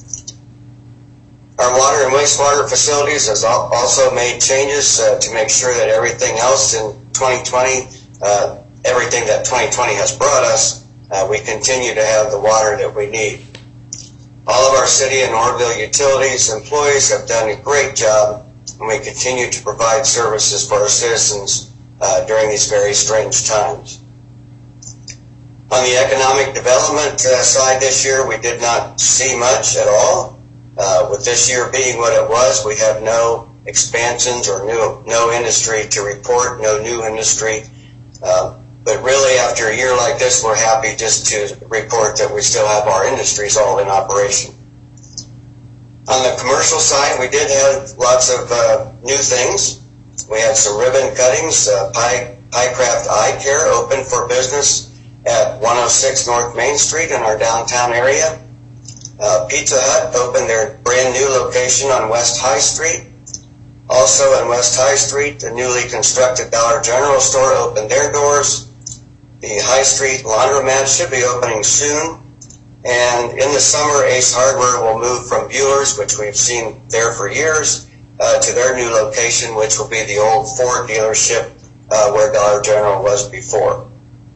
Our water and wastewater facilities has also made changes to make sure that everything else in 2020, everything that 2020 has brought us, we continue to have the water that we need. All of our city and Orrville utilities employees have done a great job, and we continue to provide services for our citizens during these very strange times. On the economic development side this year, we did not see much at all. With this year being what it was, we have no expansions or no industry to report, no new industry. But really, after a year like this, we're happy just to report that we still have our industries all in operation. On the commercial side, we did have lots of new things. We had some ribbon cuttings. Piecraft Eye Care opened for business at 106 North Main Street in our downtown area. Pizza Hut opened their brand new location on West High Street. Also on West High Street, the newly constructed Dollar General store opened their doors. The High Street Laundromat should be opening soon. And in the summer, Ace Hardware will move from Buehler's, which we've seen there for years, to their new location, which will be the old Ford dealership where Dollar General was before.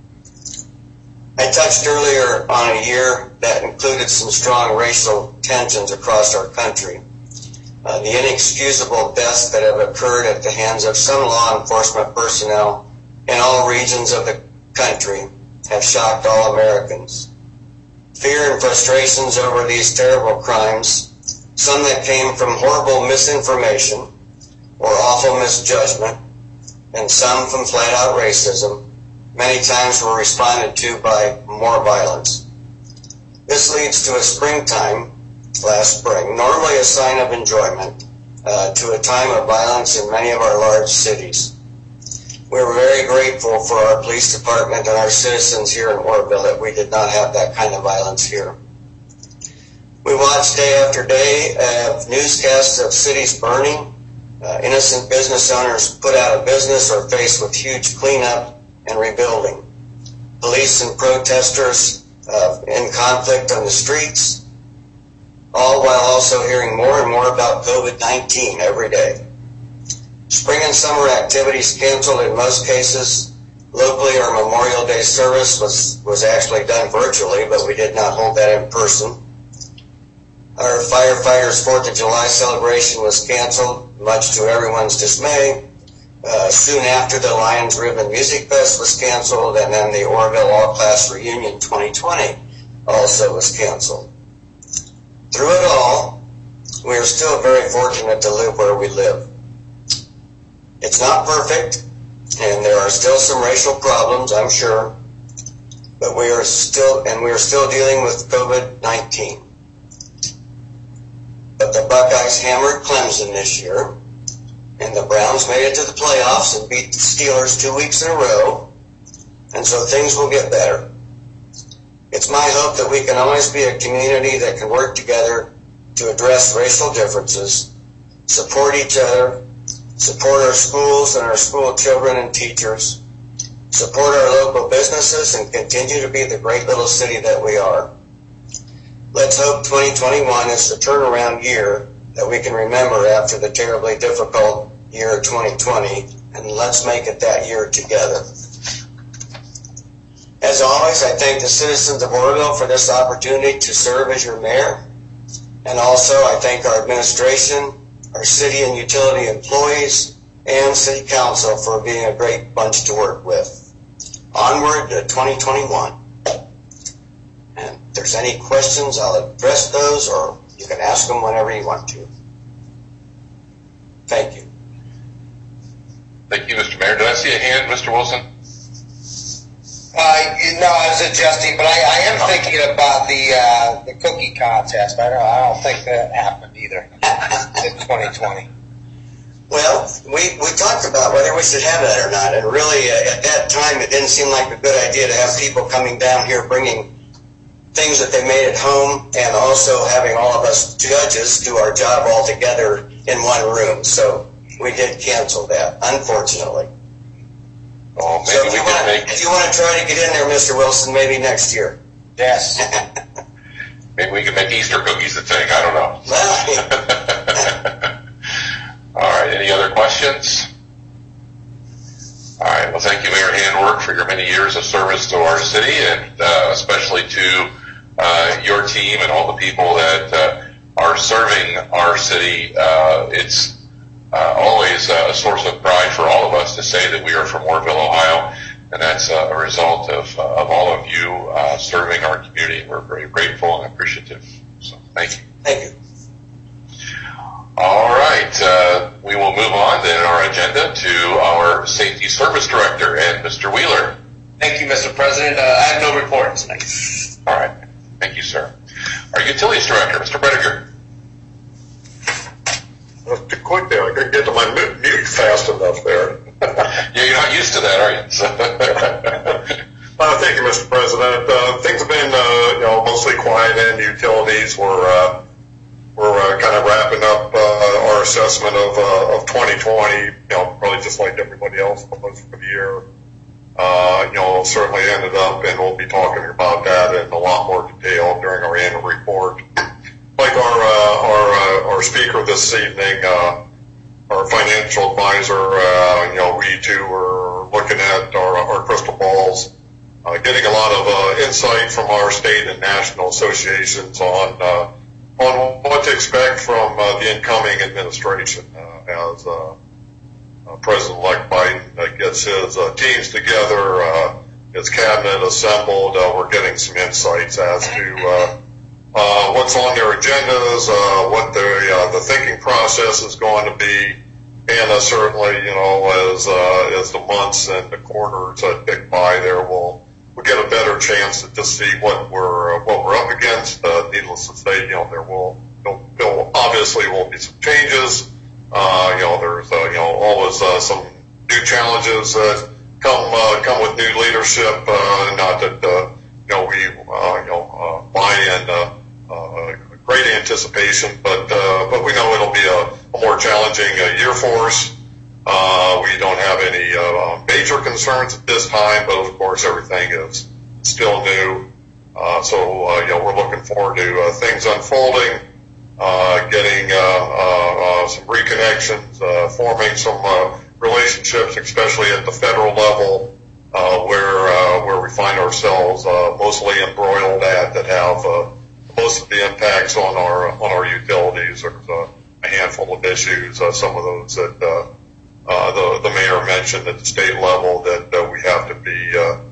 I touched earlier on a year that included some strong racial tensions across our country. The inexcusable deaths that have occurred at the hands of some law enforcement personnel in all regions of the country have shocked all Americans. Fear and frustrations over these terrible crimes, some that came from horrible misinformation or awful misjudgment, and some from flat-out racism, many times were responded to by more violence. This leads to a springtime, last spring, normally a sign of enjoyment, to a time of violence in many of our large cities. We're very grateful for our police department and our citizens here in Orrville that we did not have that kind of violence here. We watch day after day newscasts of cities burning, innocent business owners put out of business or faced with huge cleanup and rebuilding, police and protesters in conflict on the streets, all while also hearing more and more about COVID-19 every day. Spring and summer activities canceled in most cases. Locally, our Memorial Day service was actually done virtually, but we did not hold that in person. Our firefighters' 4th of July celebration was canceled, much to everyone's dismay. Soon after, the Lions Ribbon Music Fest was canceled, and then the Orville All-Class Reunion 2020 also was canceled. Through it all, we are still very fortunate to live where we live. It's not perfect, and there are still some racial problems, I'm sure, but we are still dealing with COVID-19. But the Buckeyes hammered Clemson this year, and the Browns made it to the playoffs and beat the Steelers 2 weeks in a row, and so things will get better. It's my hope that we can always be a community that can work together to address racial differences, support each other, support our schools and our school children and teachers, support our local businesses, and continue to be the great little city that we are. Let's hope 2021 is the turnaround year that we can remember after the terribly difficult year 2020, and let's make it that year together. As always, I thank the citizens of Orville for this opportunity to serve as your mayor, and also I thank our administration, our city and utility employees, and city council for being a great bunch to work with. Onward to 2021. And if there's any questions, I'll address those, or you can ask them whenever you want to. Thank you. Thank you, Mr. Mayor. Did I see a hand, Mr. Wilson? No, I was adjusting, but I am thinking about the cookie contest. I don't think that happened either in 2020. Well, we talked about whether we should have that or not, and really at that time it didn't seem like a good idea to have people coming down here bringing things that they made at home, and also having all of us judges do our job all together in one room. So we did cancel that, unfortunately. Oh, so if you want to try to get in there, Mr. Wilson, maybe next year. Yes. Maybe we can make Easter cookies a thing. I don't know. All right. Any other questions? All right. Well, thank you, Mayor Handwerk, for your many years of service to our city, and especially to your team and all the people that are serving our city. It's always a source of pride for all of us to say that we are from Orville, Ohio, and that's a result of all of you serving our community. We're very grateful and appreciative. So thank you. Thank you. All right. We will move on then in our agenda to our Safety Service Director, and Mr. Wheeler. Thank you, Mr. President. I have no report tonight. All right. Thank you, sir. Our Utilities Director, Mr. Brediger. Too quick there. I couldn't get to my mute fast enough there. Yeah, you're not used to that, are you? Thank you, Mr. President. Things have been, mostly quiet in utilities. We're kind of wrapping up our assessment of 2020. Probably just like everybody else was for the year. Certainly ended up, and we'll be talking about that in a lot more detail during our annual report. Like our speaker this evening, our financial advisor, we too are looking at our crystal balls, getting a lot of insight from our state and national associations on what to expect from the incoming administration as President-elect Biden gets his teams together, his cabinet assembled. We're getting some insights as to what's on their agendas, what the thinking process is going to be, and certainly, as the months and the quarters tick by, there we'll get a better chance to just see what we're up against. Needless to say, there obviously will be some changes. There's always some new challenges that come with new leadership. Not that we buy in great anticipation, but we know it'll be a more challenging year for us. We don't have any major concerns at this time, but of course everything is still new. So we're looking forward to things unfolding, getting some reconnections, forming some relationships, especially at the federal level, where we find ourselves mostly embroiled at, that have most of the impacts on our utilities. There's a handful of issues, some of those that the mayor mentioned at the state level that we have to be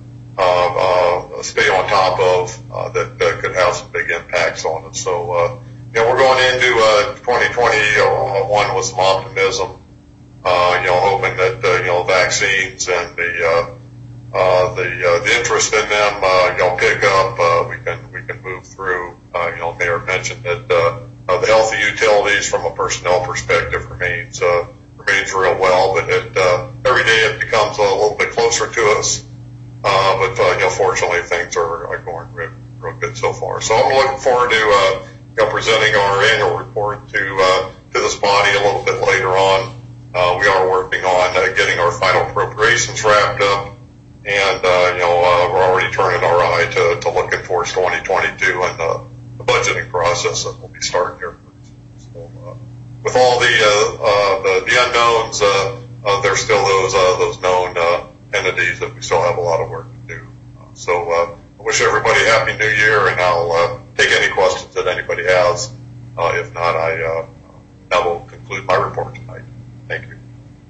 stay on top of that could have some big impacts on us. So we're going into 2021 with some optimism. Hoping that vaccines and the interest in them pick up. We can move through. Mayor mentioned that the healthy utilities from a personnel perspective remains real well, but every day it becomes a little bit closer to us. But fortunately things are going real good so far. So I'm looking forward to presenting our annual report to this body a little bit later on. We are working on getting our final appropriations wrapped up, and we're already turning our eye to looking towards 2022 and the budgeting process that will be starting here. So, with all the unknowns, there's still those known entities that we still have a lot of work to do. So I wish everybody a happy New Year, and I'll take any questions that anybody has. If not, that will conclude my report tonight. Thank you.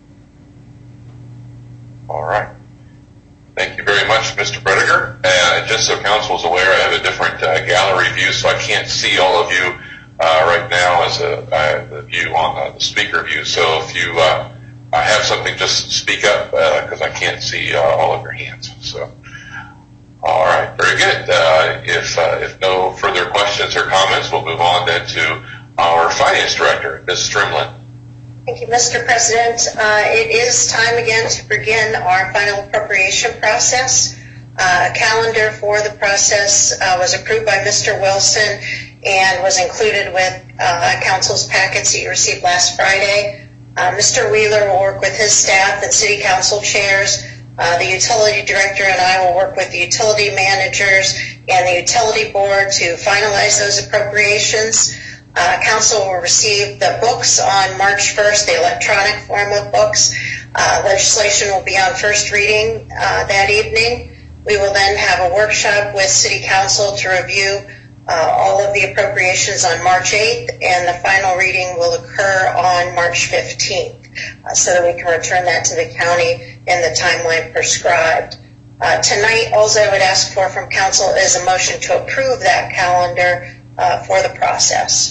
All right. Thank you very much, Mr. Brediger. Just so council is aware, I have a different gallery view, so I can't see all of you right now as the view on the speaker view. So if you have something, just speak up because I can't see all of your hands. So, all right, very good. If no further questions or comments, we'll move on then to our Finance Director, Ms. Strimlin. Thank you, Mr. President. It is time again to begin our final appropriation process. A calendar for the process was approved by Mr. Wilson and was included with council's packets that you received last Friday. Mr. Wheeler will work with his staff and city council chairs. The utility director and I will work with the utility managers and the utility board to finalize those appropriations. Council will receive the books on March 1st, the electronic form of books. Legislation will be on first reading that evening. We will then have a workshop with City Council to review all of the appropriations on March 8th, and the final reading will occur on March 15th so that we can return that to the county in the timeline prescribed. Tonight, all I would ask for from Council is a motion to approve that calendar for the process.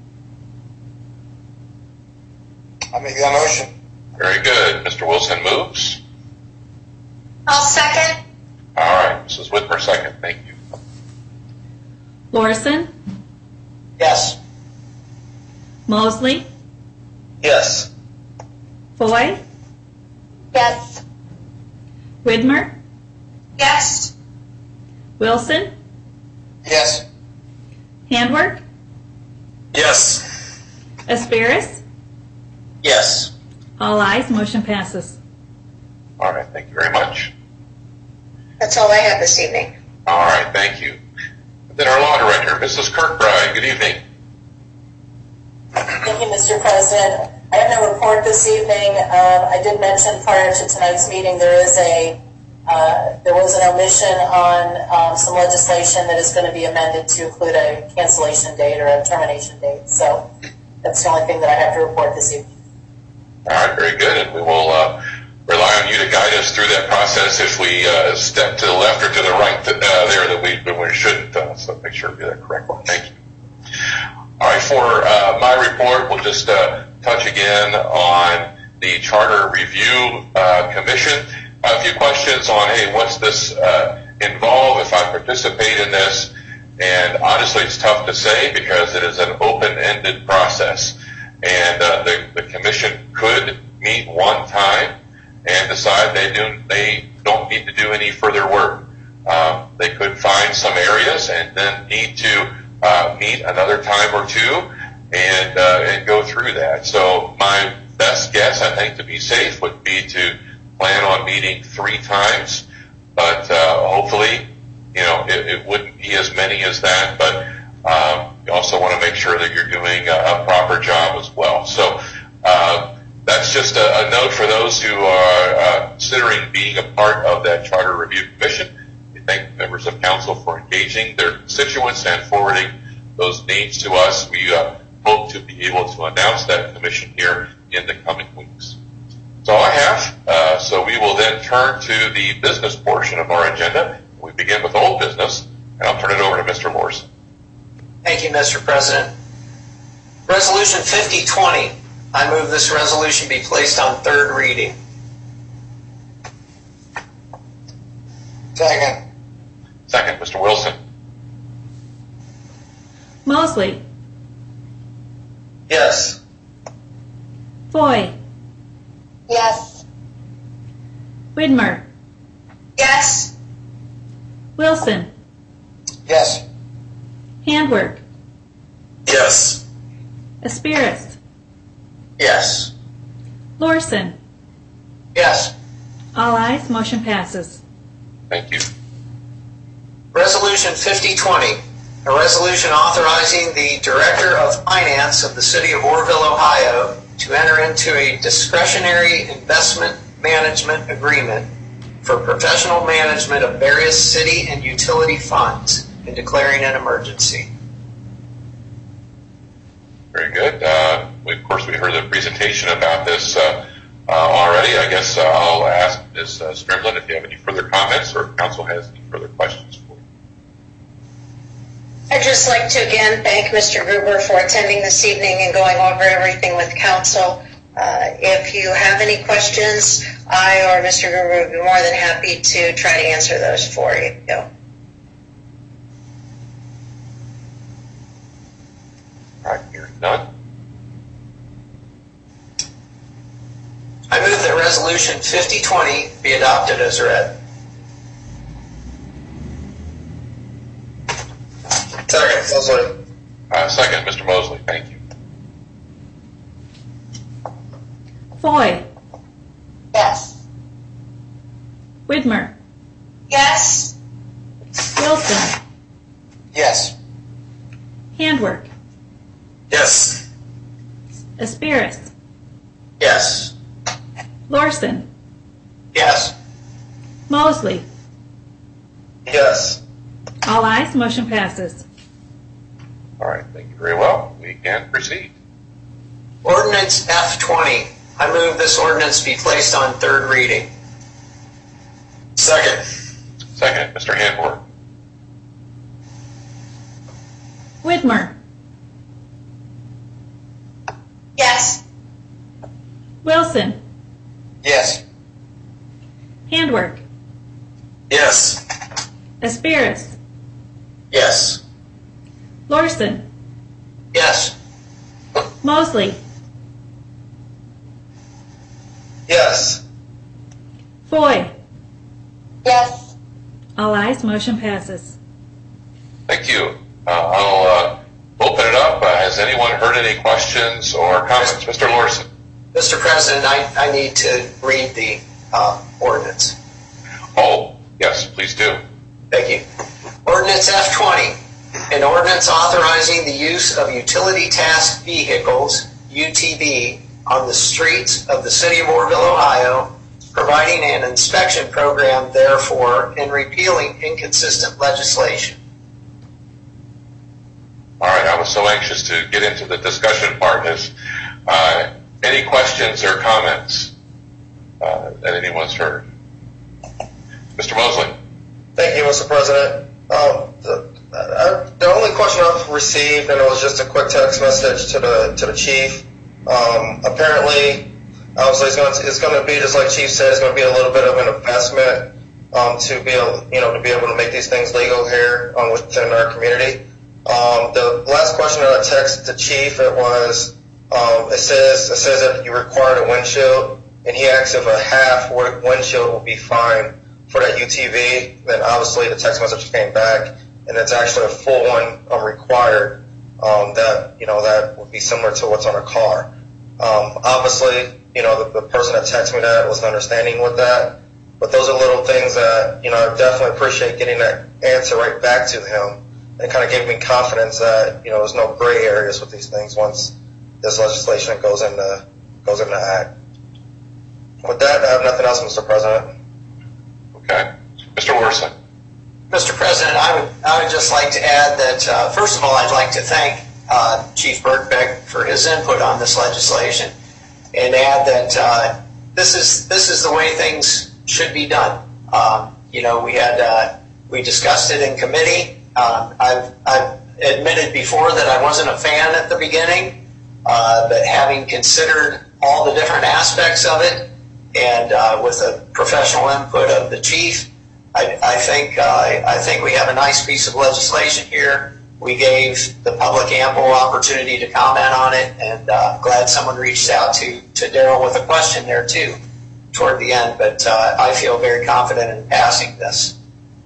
I'll make that motion. Very good. Mr. Wilson moves. I'll second. All right. Mrs. Whitmer, second. Thank you. Lorson? Yes. Mosley? Yes. Foy? Yes. Widmer? Yes. Wilson? Yes. Handwork? Yes. Asperis? Yes. All ayes, motion passes. All right. Thank you very much. That's all I have this evening. All right. Thank you. Then our law director, Mrs. Kirkbride. Good evening. Thank you, Mr. President. I have no report this evening. I did mention prior to tonight's meeting there was an omission on some legislation that is going to be amended to include a cancellation date or a termination date. So that's the only thing that I have to report this evening. All right, very good. And we will rely on you to guide us through that process if we step to the left or to the right there that we shouldn't. So make sure we do that correct one. Thank you. All right, for my report, we'll just touch again on the Charter Review Commission. A few questions on, hey, what's this involve if I participate in this? And honestly, it's tough to say because it is an open-ended process. And the commission could meet one time and decide they don't need to do any further work. They could find some areas and then need to meet another time or two and go through that. So my best guess, I think, to be safe would be to plan on meeting 3 times, but hopefully, it wouldn't be as many as that, but you also want to make sure that you're doing a proper job as well. So that's just a note for those who are considering being a part of that Charter Review Commission. We thank members of council for engaging their constituents and forwarding those names to us. We hope to be able to announce that commission here in the coming weeks. That's all I have. So we will then turn to the business portion of our agenda. We begin with old business, and I'll turn it over to Mr. Lorson. Thank you, Mr. President. Resolution 5020. I move this resolution be placed on third reading. Second. Second, Mr. Wilson. Mosley. Yes. Foy. Yes. Widmer. Yes. Wilson. Yes. Handwerk. Yes. Aspiris. Yes. Lorson. Yes. All ayes, motion passes. Thank you. Resolution 5020. A resolution authorizing the Director of Finance of the City of Orrville, Ohio, to enter into a discretionary investment management agreement for professional management of various city and utility funds and declaring an emergency. Very good. Of course, we heard the presentation about this already. I guess I'll ask Ms. Strimlin if you have any further comments or if council has any further questions for you. I'd just like to again thank Mr. Gruber for attending this evening and going over everything with council. If you have any questions, I or Mr. Gruber would be more than happy to try to answer those for you. All right, hearing none. I move that Resolution 5020 be adopted as read. Second, Mosley. Second, Mr. Mosley. Thank you. Foy. Yes. Widmer. Yes. Wilson. Yes. Handwerk. Yes. Aspiris. Yes. Lorson. Yes. Mosley. Yes. All ayes, motion passes. All right, thank you very well. We can proceed. Ordinance F20. I move this ordinance be placed on third reading. Second. Second, Mr. Handwork. Widmer. Yes. Wilson. Yes. Handwerk. Yes. Aspiris. Yes. Lorson. Yes. Mosley. Yes. Foy. Yes. All ayes, motion passes. Thank you. I'll open it up. Has anyone heard any questions or comments? Mr. Lorson. Mr. President, I need to read the ordinance. Oh, yes, please do. Thank you. Ordinance F20. An ordinance authorizing the use of utility task vehicles, UTV, on the streets of the City of Orrville, Ohio, providing an inspection program therefore, and repealing inconsistent legislation. All right, I was so anxious to get into the discussion part. Any questions or comments that anyone's heard? Mr. Mosley. Thank you, Mr. President. The only question I've received, and it was just a quick text message to the chief. Apparently, obviously, it's going to be just like Chief said. It's going to be a little bit of an investment to be able to make these things legal here within our community. The last question that I texted the chief, it says that you require a windshield, and he asked if a half windshield will be fine for that UTV. Then obviously the text message came back, and it's actually a full one required. That would be similar to what's on a car. Obviously, the person that texted me that was understanding with that. But those are little things that, I definitely appreciate getting that answer right back to him. It kind of gave me confidence that, there's no gray areas with these things once this legislation goes into act. With that, I have nothing else, Mr. President. Okay. Mr. Lorson. Mr. President, I would just like to add that, first of all, I'd like to thank Chief Birkbeck for his input on this legislation, and add that this is the way things should be done. We discussed it in committee. I've admitted before that I wasn't a fan at the beginning, but having considered all the different aspects of it, and with the professional input of the chief, I think we have a nice piece of legislation here. We gave the public ample opportunity to comment on it, and I'm glad someone reached out to Daryl with a question there too toward the end, but I feel very confident in passing this.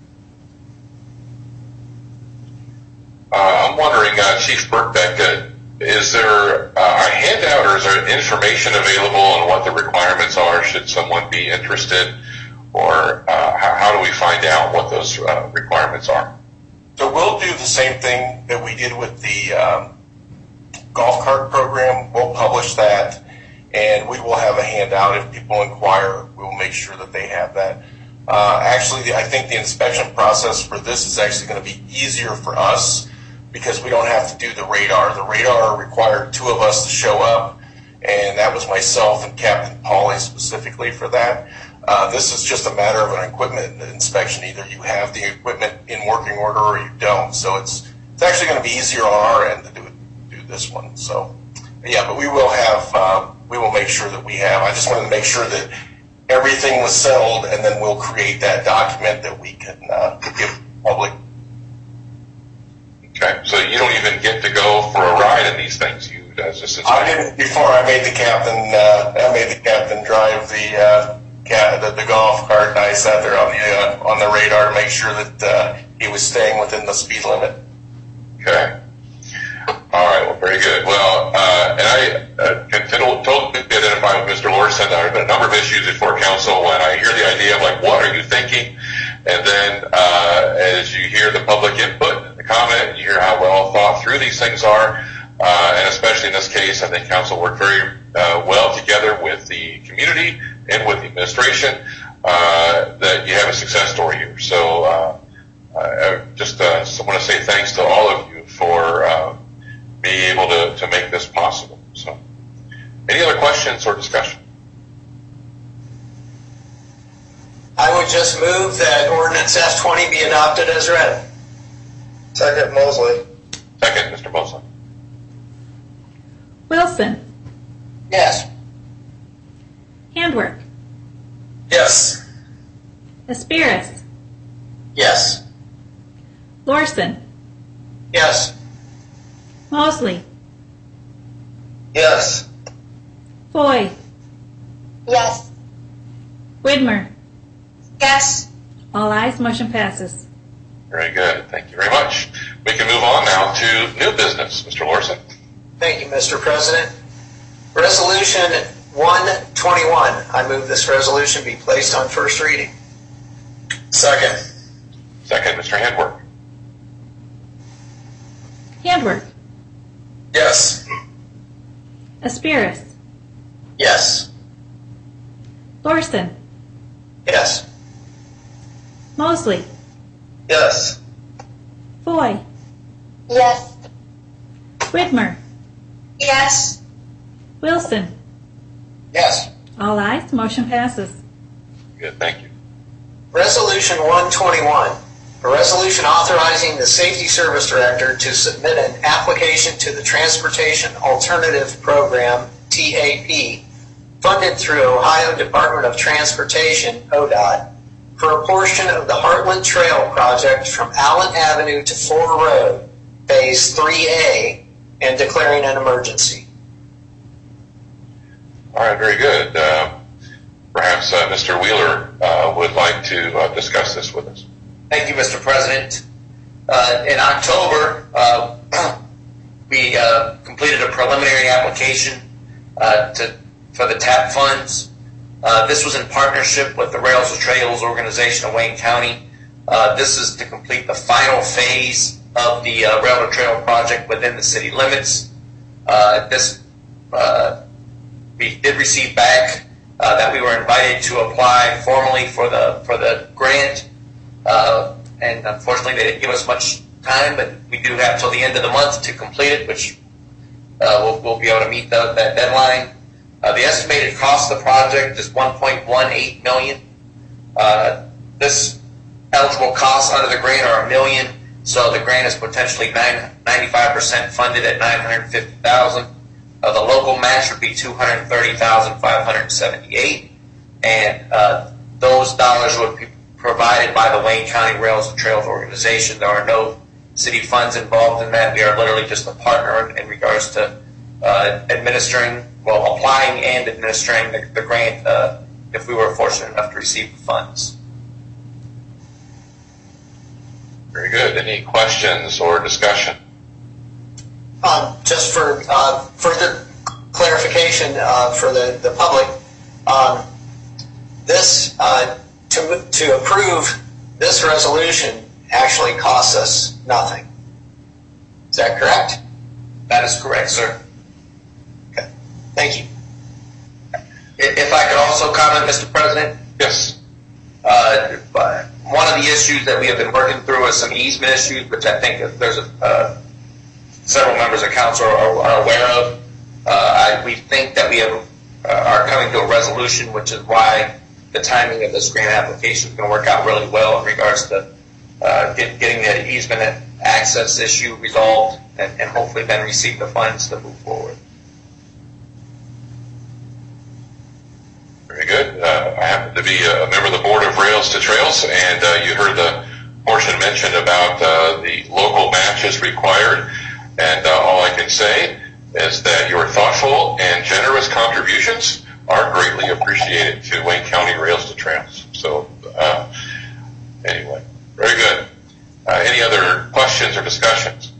I'm wondering, Chief Birkbeck, is there a handout or is there information available on what the requirements are should someone be interested, or how do we find out what those requirements are? So we'll do the same thing that we did with the golf cart program. We'll publish that, and we will have a handout. If people inquire, we will make sure that they have that. Actually, I think the inspection process for this is actually going to be easier for us because we don't have to do the radar. The radar required 2 of us to show up, and that was myself and Captain Pauly specifically for that. This is just a matter of an equipment inspection. Either you have the equipment in working order or you don't. So it's actually going to be easier on our end to do this one. So yeah, but we will make sure that we have. I just wanted to make sure that everything was settled, and then we'll create that document that we can give public. Okay, so you don't even get to go for a ride in these things. I didn't before I made the captain. I made the captain drive the golf cart, and I sat there on the radar to make sure that he was staying within the speed limit. Okay. All right. Well, very good. Well, and I can totally identify with Mr. Lorson. There have been a number of issues before council when I hear the idea of like, what are you thinking? And then as you hear the public input, the comment, and you hear how well thought through these things are, and especially in this case, I think council worked very well together with the community and with the administration, that you have a success story here. So I just want to say thanks to all of you for being able to make this possible. So, any other questions or discussion? I would just move that ordinance F20 be adopted as read. Second, Mosley. Second, Mr. Mosley. Wilson. Yes. Handwork. Yes. Aspiris. Yes. Lorson. Yes. Mosley. Yes. Foy. Yes. Widmer. Yes. All ayes, motion passes. Very good. Thank you very much. We can move on now to new business. Mr. Lorson. Thank you, Mr. President. Resolution 121. I move this resolution be placed on first reading. Second. Second, Mr. Handwork. Handwork. Yes. Aspiris. Yes. Lorson. Yes. Mosley. Yes. Foy. Yes. Widmer. Yes. Wilson. Yes. All ayes, motion passes. Good, thank you. Resolution 121. A resolution authorizing the Safety Service Director to submit an application to the Transportation Alternative Program, TAP, funded through Ohio Department of Transportation, ODOT, for a portion of the Heartland Trail project from Allen Avenue to Ford Road, Phase 3A, and declaring an emergency. All right, very good. Perhaps Mr. Wheeler would like to discuss this with us. Thank you, Mr. President. In October, we completed a preliminary application for the TAP funds. This was in partnership with the Rails to Trails organization of Wayne County. This is to complete the final phase of the Rail to Trail project within the city limits. We did receive back that we were invited to apply formally for the grant, and unfortunately they didn't give us much time, but we do have till the end of the month to complete it, which we'll be able to meet that deadline. The estimated cost of the project is $1.18 million. This eligible costs under the grant are $1 million, so the grant is potentially 95% funded at $950,000. The local match would be $230,578, and those dollars would be provided by the Wayne County Rails and Trails organization. There are no city funds involved in that. We are literally just a partner in regards to applying and administering the grant if we were fortunate enough to receive the funds. Very good. Any questions or discussion? Just for further clarification for the public, this to approve this resolution actually costs us nothing. Is that correct? That is correct, sir. Okay. Thank you. If I could also comment, Mr. President? Yes. One of the issues that we have been working through is some easement issues, which I think there's several members of council are aware of. We think that we are coming to a resolution, which is why the timing of this grant application is going to work out really well in regards to getting the easement access issue resolved and hopefully then receive the funds to move forward. Very good. I happen to be a member of the Board of Rails to Trails, and you heard the portion mentioned about the local matches required. And all I can say is that your thoughtful and generous contributions are greatly appreciated to Wayne County Rails to Trails. So anyway, very good. Any other questions or discussions?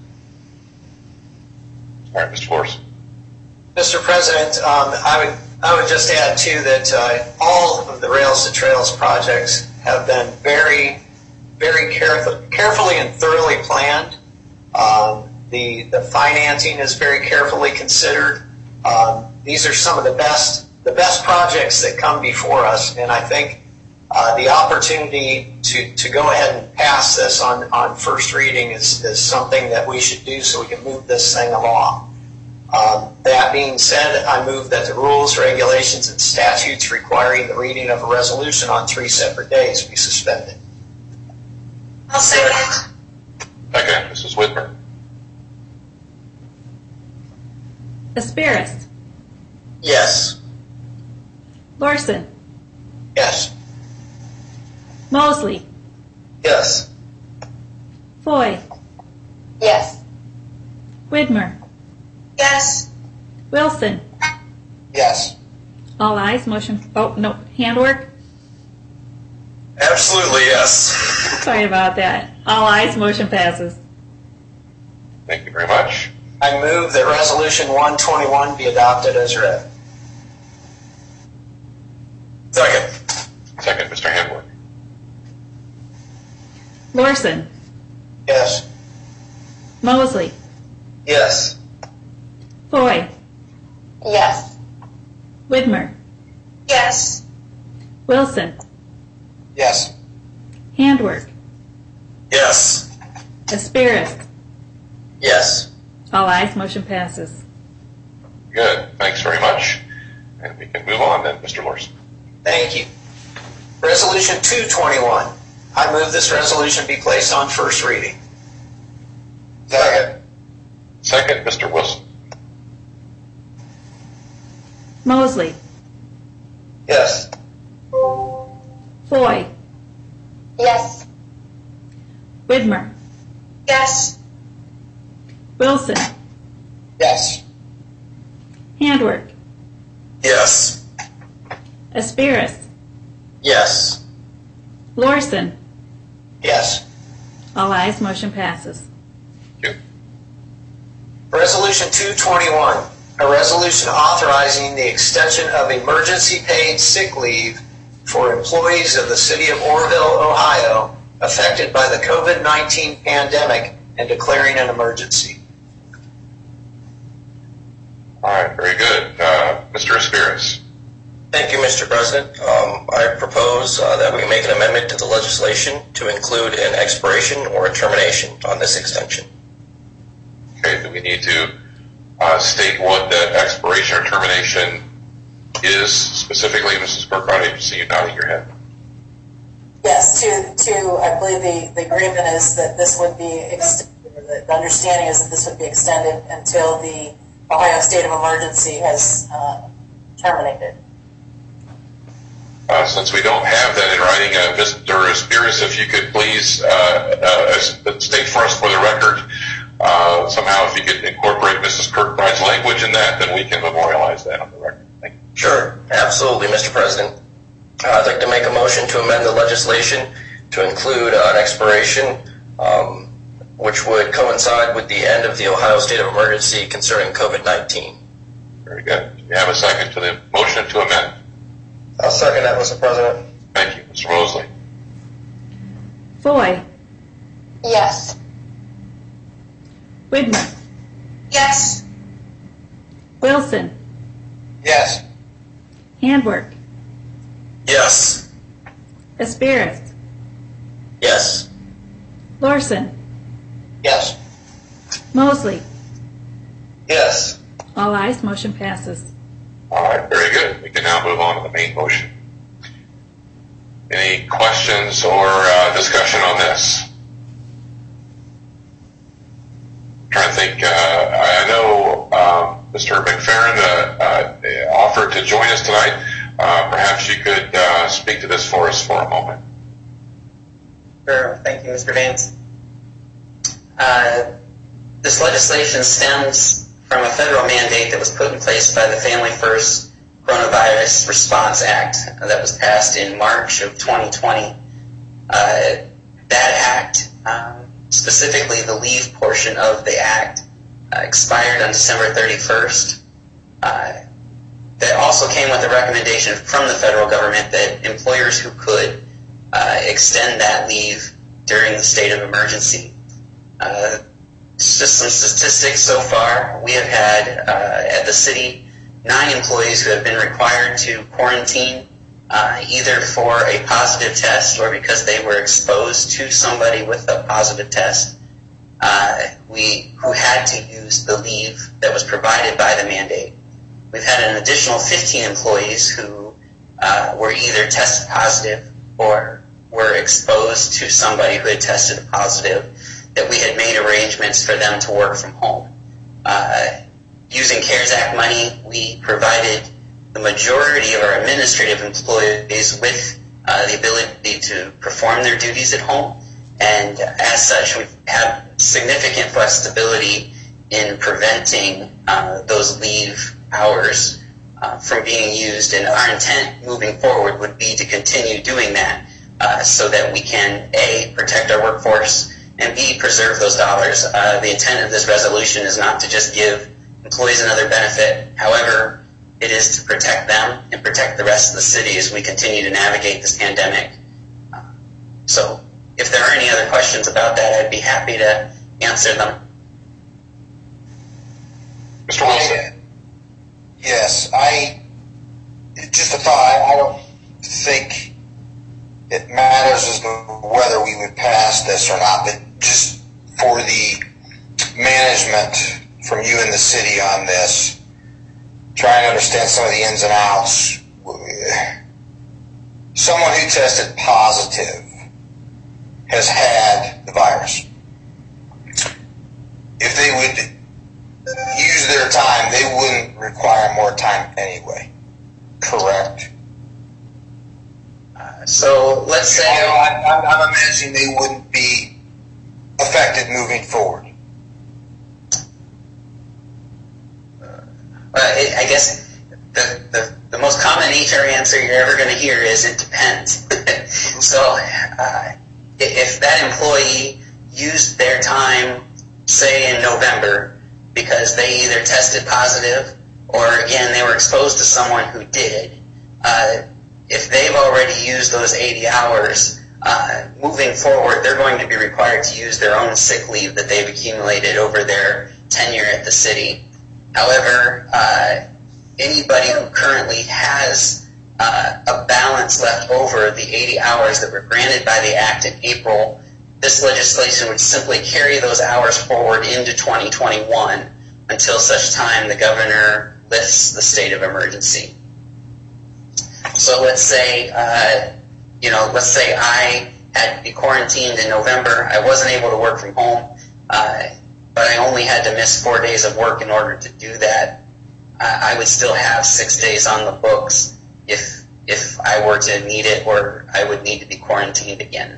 All right, Mr. Forrest. Mr. President, I would just add too that all of the Rails to Trails projects have been very, very carefully and thoroughly planned. The financing is very carefully considered. These are some of the best projects that come before us, and I think the opportunity to go ahead and pass this on first reading is something that we should do so we can move this thing along. That being said, I move that the rules, regulations, and statutes requiring the reading of a resolution on 3 separate days be suspended. I'll second. Second, Mrs. Whitmer. Asperis. Yes. Larson. Yes. Mosley. Yes. Foy. Yes. Widmer. Yes. Wilson. Yes. All ayes. Motion. Oh, no. Handwork. Absolutely, yes. Sorry about that. All ayes. Motion passes. Thank you very much. I move that Resolution 121 be adopted as read. Second. Second, Mr. Handwork. Larson. Yes. Mosley. Yes. Foy. Yes. Widmer. Yes. Wilson. Yes. Handwork. Yes. Asperis. Yes. All ayes. Motion passes. Good. Thanks very much. And we can move on then, Mr. Larson. Thank you. Resolution 221. I move this resolution be placed on first reading. Second. Second, Mr. Wilson. Mosley. Yes. Foy. Yes. Widmer. Yes. Wilson. Yes. Handwork. Yes. Asperis. Yes. Larson. Yes. All ayes. Motion passes. Thank you. Resolution 221. A resolution authorizing the extension of emergency paid sick leave for employees of the city of Orrville, Ohio, affected by the COVID-19 pandemic and declaring an emergency. All right, very good. Mr. Asperis. Thank you, Mr. President. I propose that we make an amendment to the legislation to include an expiration or a termination on this extension. Okay, do we need to state what the expiration or termination is specifically, Mrs. Kirkbride? I see you nodding your head. Yes, I believe the agreement is that this would be extended, the understanding is that this would be extended until the Ohio state of emergency has terminated. Since we don't have that in writing, Mr. Spears, if you could please state for us for the record, somehow if you could incorporate Mrs. Kirkbride's language in that, then we can memorialize that on the record. Thank you. Sure, absolutely, Mr. President. I'd like to make a motion to amend the legislation to include an expiration which would coincide with the end of the Ohio state of emergency concerning COVID-19. Very good. Do you have a second to the motion to amend? I'll second that, Mr. President. Thank you. Mr. Mosley. Foy. Yes. Widmer. Yes. Wilson. Yes. Handwork. Yes. Asperis. Yes. Larson. Yes. Mosley. Yes. All ayes, motion passes. All right, very good. We can now move on to the main motion. Any questions or discussion on this? I'm trying to think. I know Mr. McFerrin offered to join us tonight. Perhaps you could speak to this for us for a moment. Sure. Thank you, Mr. Vance. This legislation stems from a federal mandate that was put in place by the Family First Coronavirus Response Act that was passed in March of 2020. That act, specifically the leave portion of the act, expired on December 31st. That also came with a recommendation from the federal government that employers who could extend that leave during the state of emergency. Just some statistics so far. We have had at the city 9 employees who have been required to quarantine either for a positive test or because they were exposed to somebody with a positive test who had to use the leave that was provided by the mandate. We've had an additional 15 employees who were either tested positive or were exposed to somebody who had tested positive, that we had made arrangements for them to work from home. Using CARES Act money, we provided the majority of our administrative employees with the ability to perform their duties at home, and as such, we have significant flexibility in preventing those leave hours from being used, and our intent moving forward would be to continue doing that so that we can, A, protect our workforce, and B, preserve those dollars. The intent of this resolution is not to just give employees another benefit. However, it is to protect them and protect the rest of the city as we continue to navigate this pandemic. So if there are any other questions about that, I'd be happy to answer them. Mr. Wilson. Yes, just a thought, I don't think it matters as to whether we would pass this or not, but just for the management from you and the city on this, trying to understand some of the ins and outs. Someone who tested positive has had the virus. If they would use their time, they wouldn't require more time anyway, correct? So let's say I'm imagining they wouldn't be affected moving forward. I guess the most common HR answer you're ever going to hear is it depends. So if that employee used their time, say in November, because they either tested positive or again they were exposed to someone who did, if they've already used those 80 hours, moving forward, they're going to be required to use their own sick leave that they've accumulated over their tenure at the city. However, anybody who currently has a balance left over the 80 hours that were granted by the Act in April. This legislation would simply carry those hours forward into 2021 until such time the governor lifts the state of emergency. So let's say, let's say I had to be quarantined in November. I wasn't able to work from home, but I only had to miss 4 days of work in order to do that. I would still have 6 days on the books if I were to need it, or I would need to be quarantined again.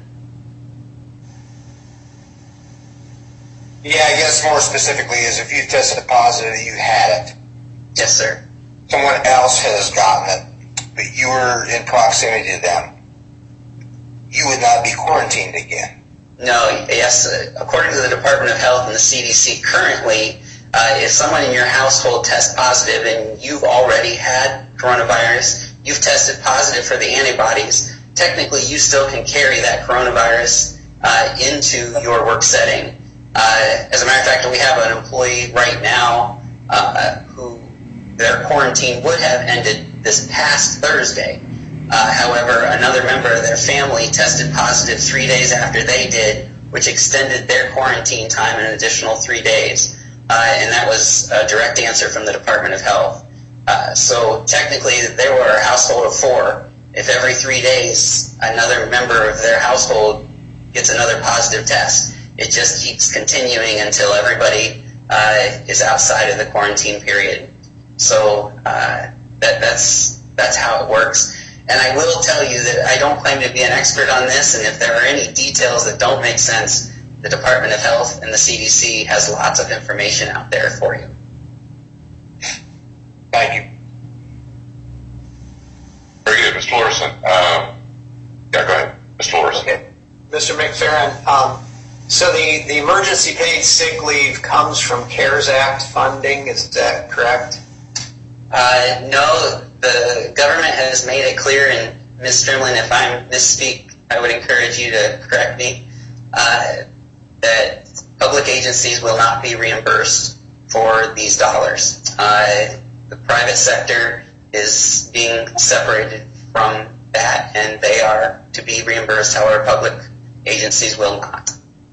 Yeah, I guess more specifically is if you tested positive, you had it. Yes, sir. Someone else has gotten it, but you were in proximity to them. You would not be quarantined again. No, yes. According to the Department of Health and the CDC, currently, if someone in your household tests positive and you've already had coronavirus, you've tested positive for the antibodies, technically you still can carry that coronavirus into your work setting. As a matter of fact, we have an employee right now who their quarantine would have ended this past Thursday. However, another member of their family tested positive 3 days after they did, which extended their quarantine time an additional 3 days. And that was a direct answer from the Department of Health. So technically, they were a household of 4. If every 3 days another member of their household gets another positive test, it just keeps continuing until everybody is outside of the quarantine period. So that's how it works. And I will tell you that I don't claim to be an expert on this, and if there are any details that don't make sense, the Department of Health and the CDC has lots of information out there for you. Thank you. Very good, Mr. Lorison. Yeah, go ahead, Mr. Lorison. Okay. Mr. McFerrin, so the emergency paid sick leave comes from CARES Act funding, is that correct? No, the government has made it clear, and Ms. Strimlin, if I misspeak, I would encourage you to correct me, that public agencies will not be reimbursed for these dollars. The private sector is being separated from that, and they are to be reimbursed, however, public agencies will not.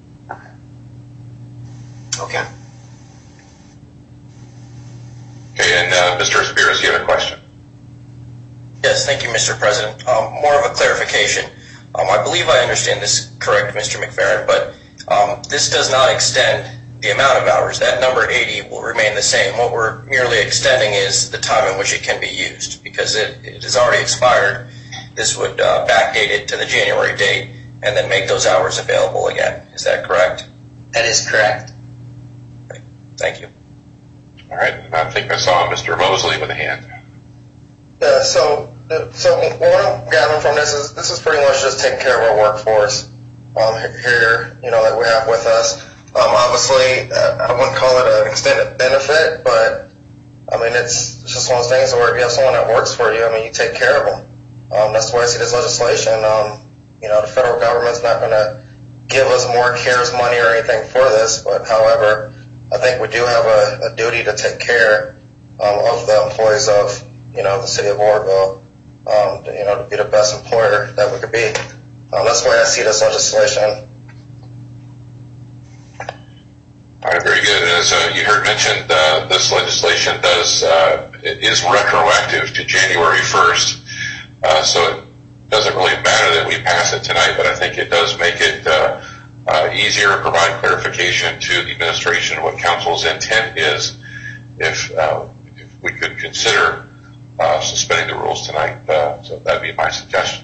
Okay. Okay, and Mr. Spears, you have a question? Yes, thank you, Mr. President. More of a clarification. I believe I understand this correct, Mr. McFerrin, but this does not extend the amount of hours. That number 80 will remain the same. What we're merely extending is the time in which it can be used, because it has already expired. This would backdate it to the January date and then make those hours available again. Is that correct? That is correct. Okay. Thank you. All right, and I think I saw Mr. Mosley with a hand. Yeah, so what I'm gathering from this is pretty much just taking care of our workforce here, that we have with us. Obviously, I wouldn't call it an extended benefit, but I mean, it's just one of those things where if you have someone that works for you, I mean, you take care of them. That's the way I see this legislation. The federal government's not going to give us more CARES money or anything for this, but however, I think we do have a duty to take care of the employees of, the city of Oroville, to be the best employer that we could be. That's the way I see this legislation. All right, very good. As you heard mentioned, this legislation is retroactive to January 1st, so it doesn't really matter that we pass it tonight, but I think it does make it easier, provide clarification to the administration of what council's intent is if we could consider suspending the rules tonight. So that'd be my suggestion.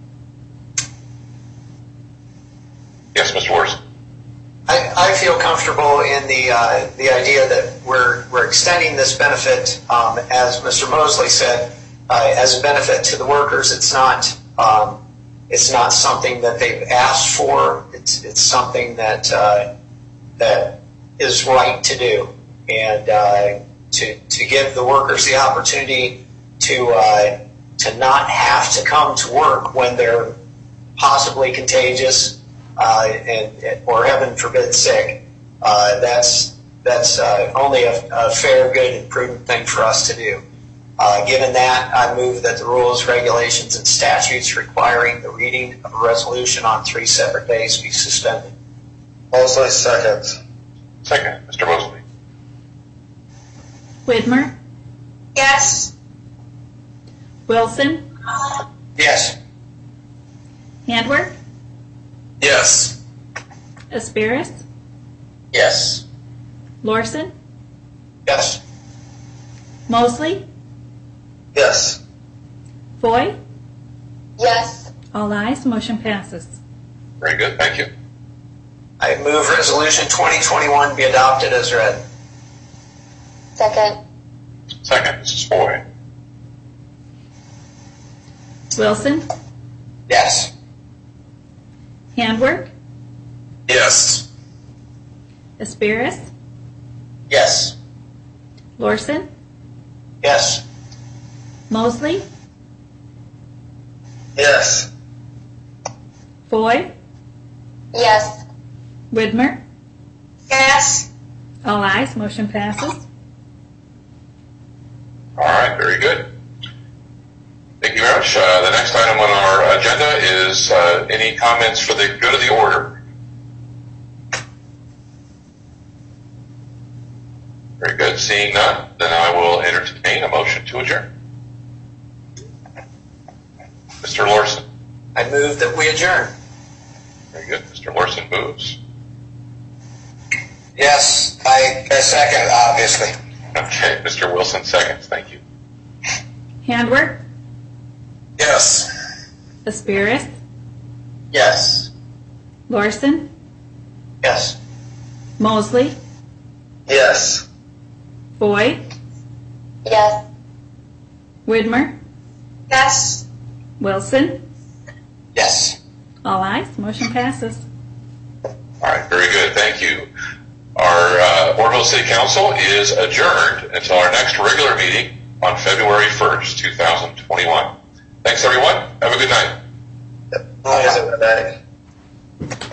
Yes, Mr. Wars. I feel comfortable in the idea that we're extending this benefit, as Mr. Mosley said, as a benefit to the workers. It's not something that they've asked for. It's something that is right to do, and to give the workers the opportunity to not have to come to work when they're possibly contagious or heaven forbid sick. That's only a fair, good, and prudent thing for us to do. Given that, I move that the rules, regulations, and statutes requiring the reading of a resolution on 3 separate days be suspended. Mosley seconds. Second, Mr. Mosley. Widmer, Yes. Wilson, Yes. Handwerk, Yes. Aspiris, Yes. Lorson, Yes. Mosley, Yes. Foy. Yes. All ayes, motion passes. Very good, thank you. I move resolution 2021 be adopted as read. Second. Second, Mrs. Foy. Wilson, Yes. Handwerk, Yes. Aspiris, Yes. Lorson, Yes. Mosley, Yes. Foy, Yes. Widmer. Yes. All ayes, motion passes. All right, very good. Thank you very much. The next item on our agenda is any comments for the good of the order. Very good. Seeing none, then I will entertain a motion to adjourn. Mr. Lorson. I move that we adjourn. Very good. Mr. Lorson moves. Yes, I second, obviously. Okay, Mr. Wilson seconds. Thank you. Handwerk, Yes. Aspiris, Yes. Lorson, Yes. Mosley, Yes. Foy, Yes. Widmer, Yes. Wilson. Yes. All ayes, motion passes. All right, very good. Thank you. Our Orville City Council is adjourned until our next regular meeting on February 1st, 2021. Thanks, everyone. Have a good night. Good night.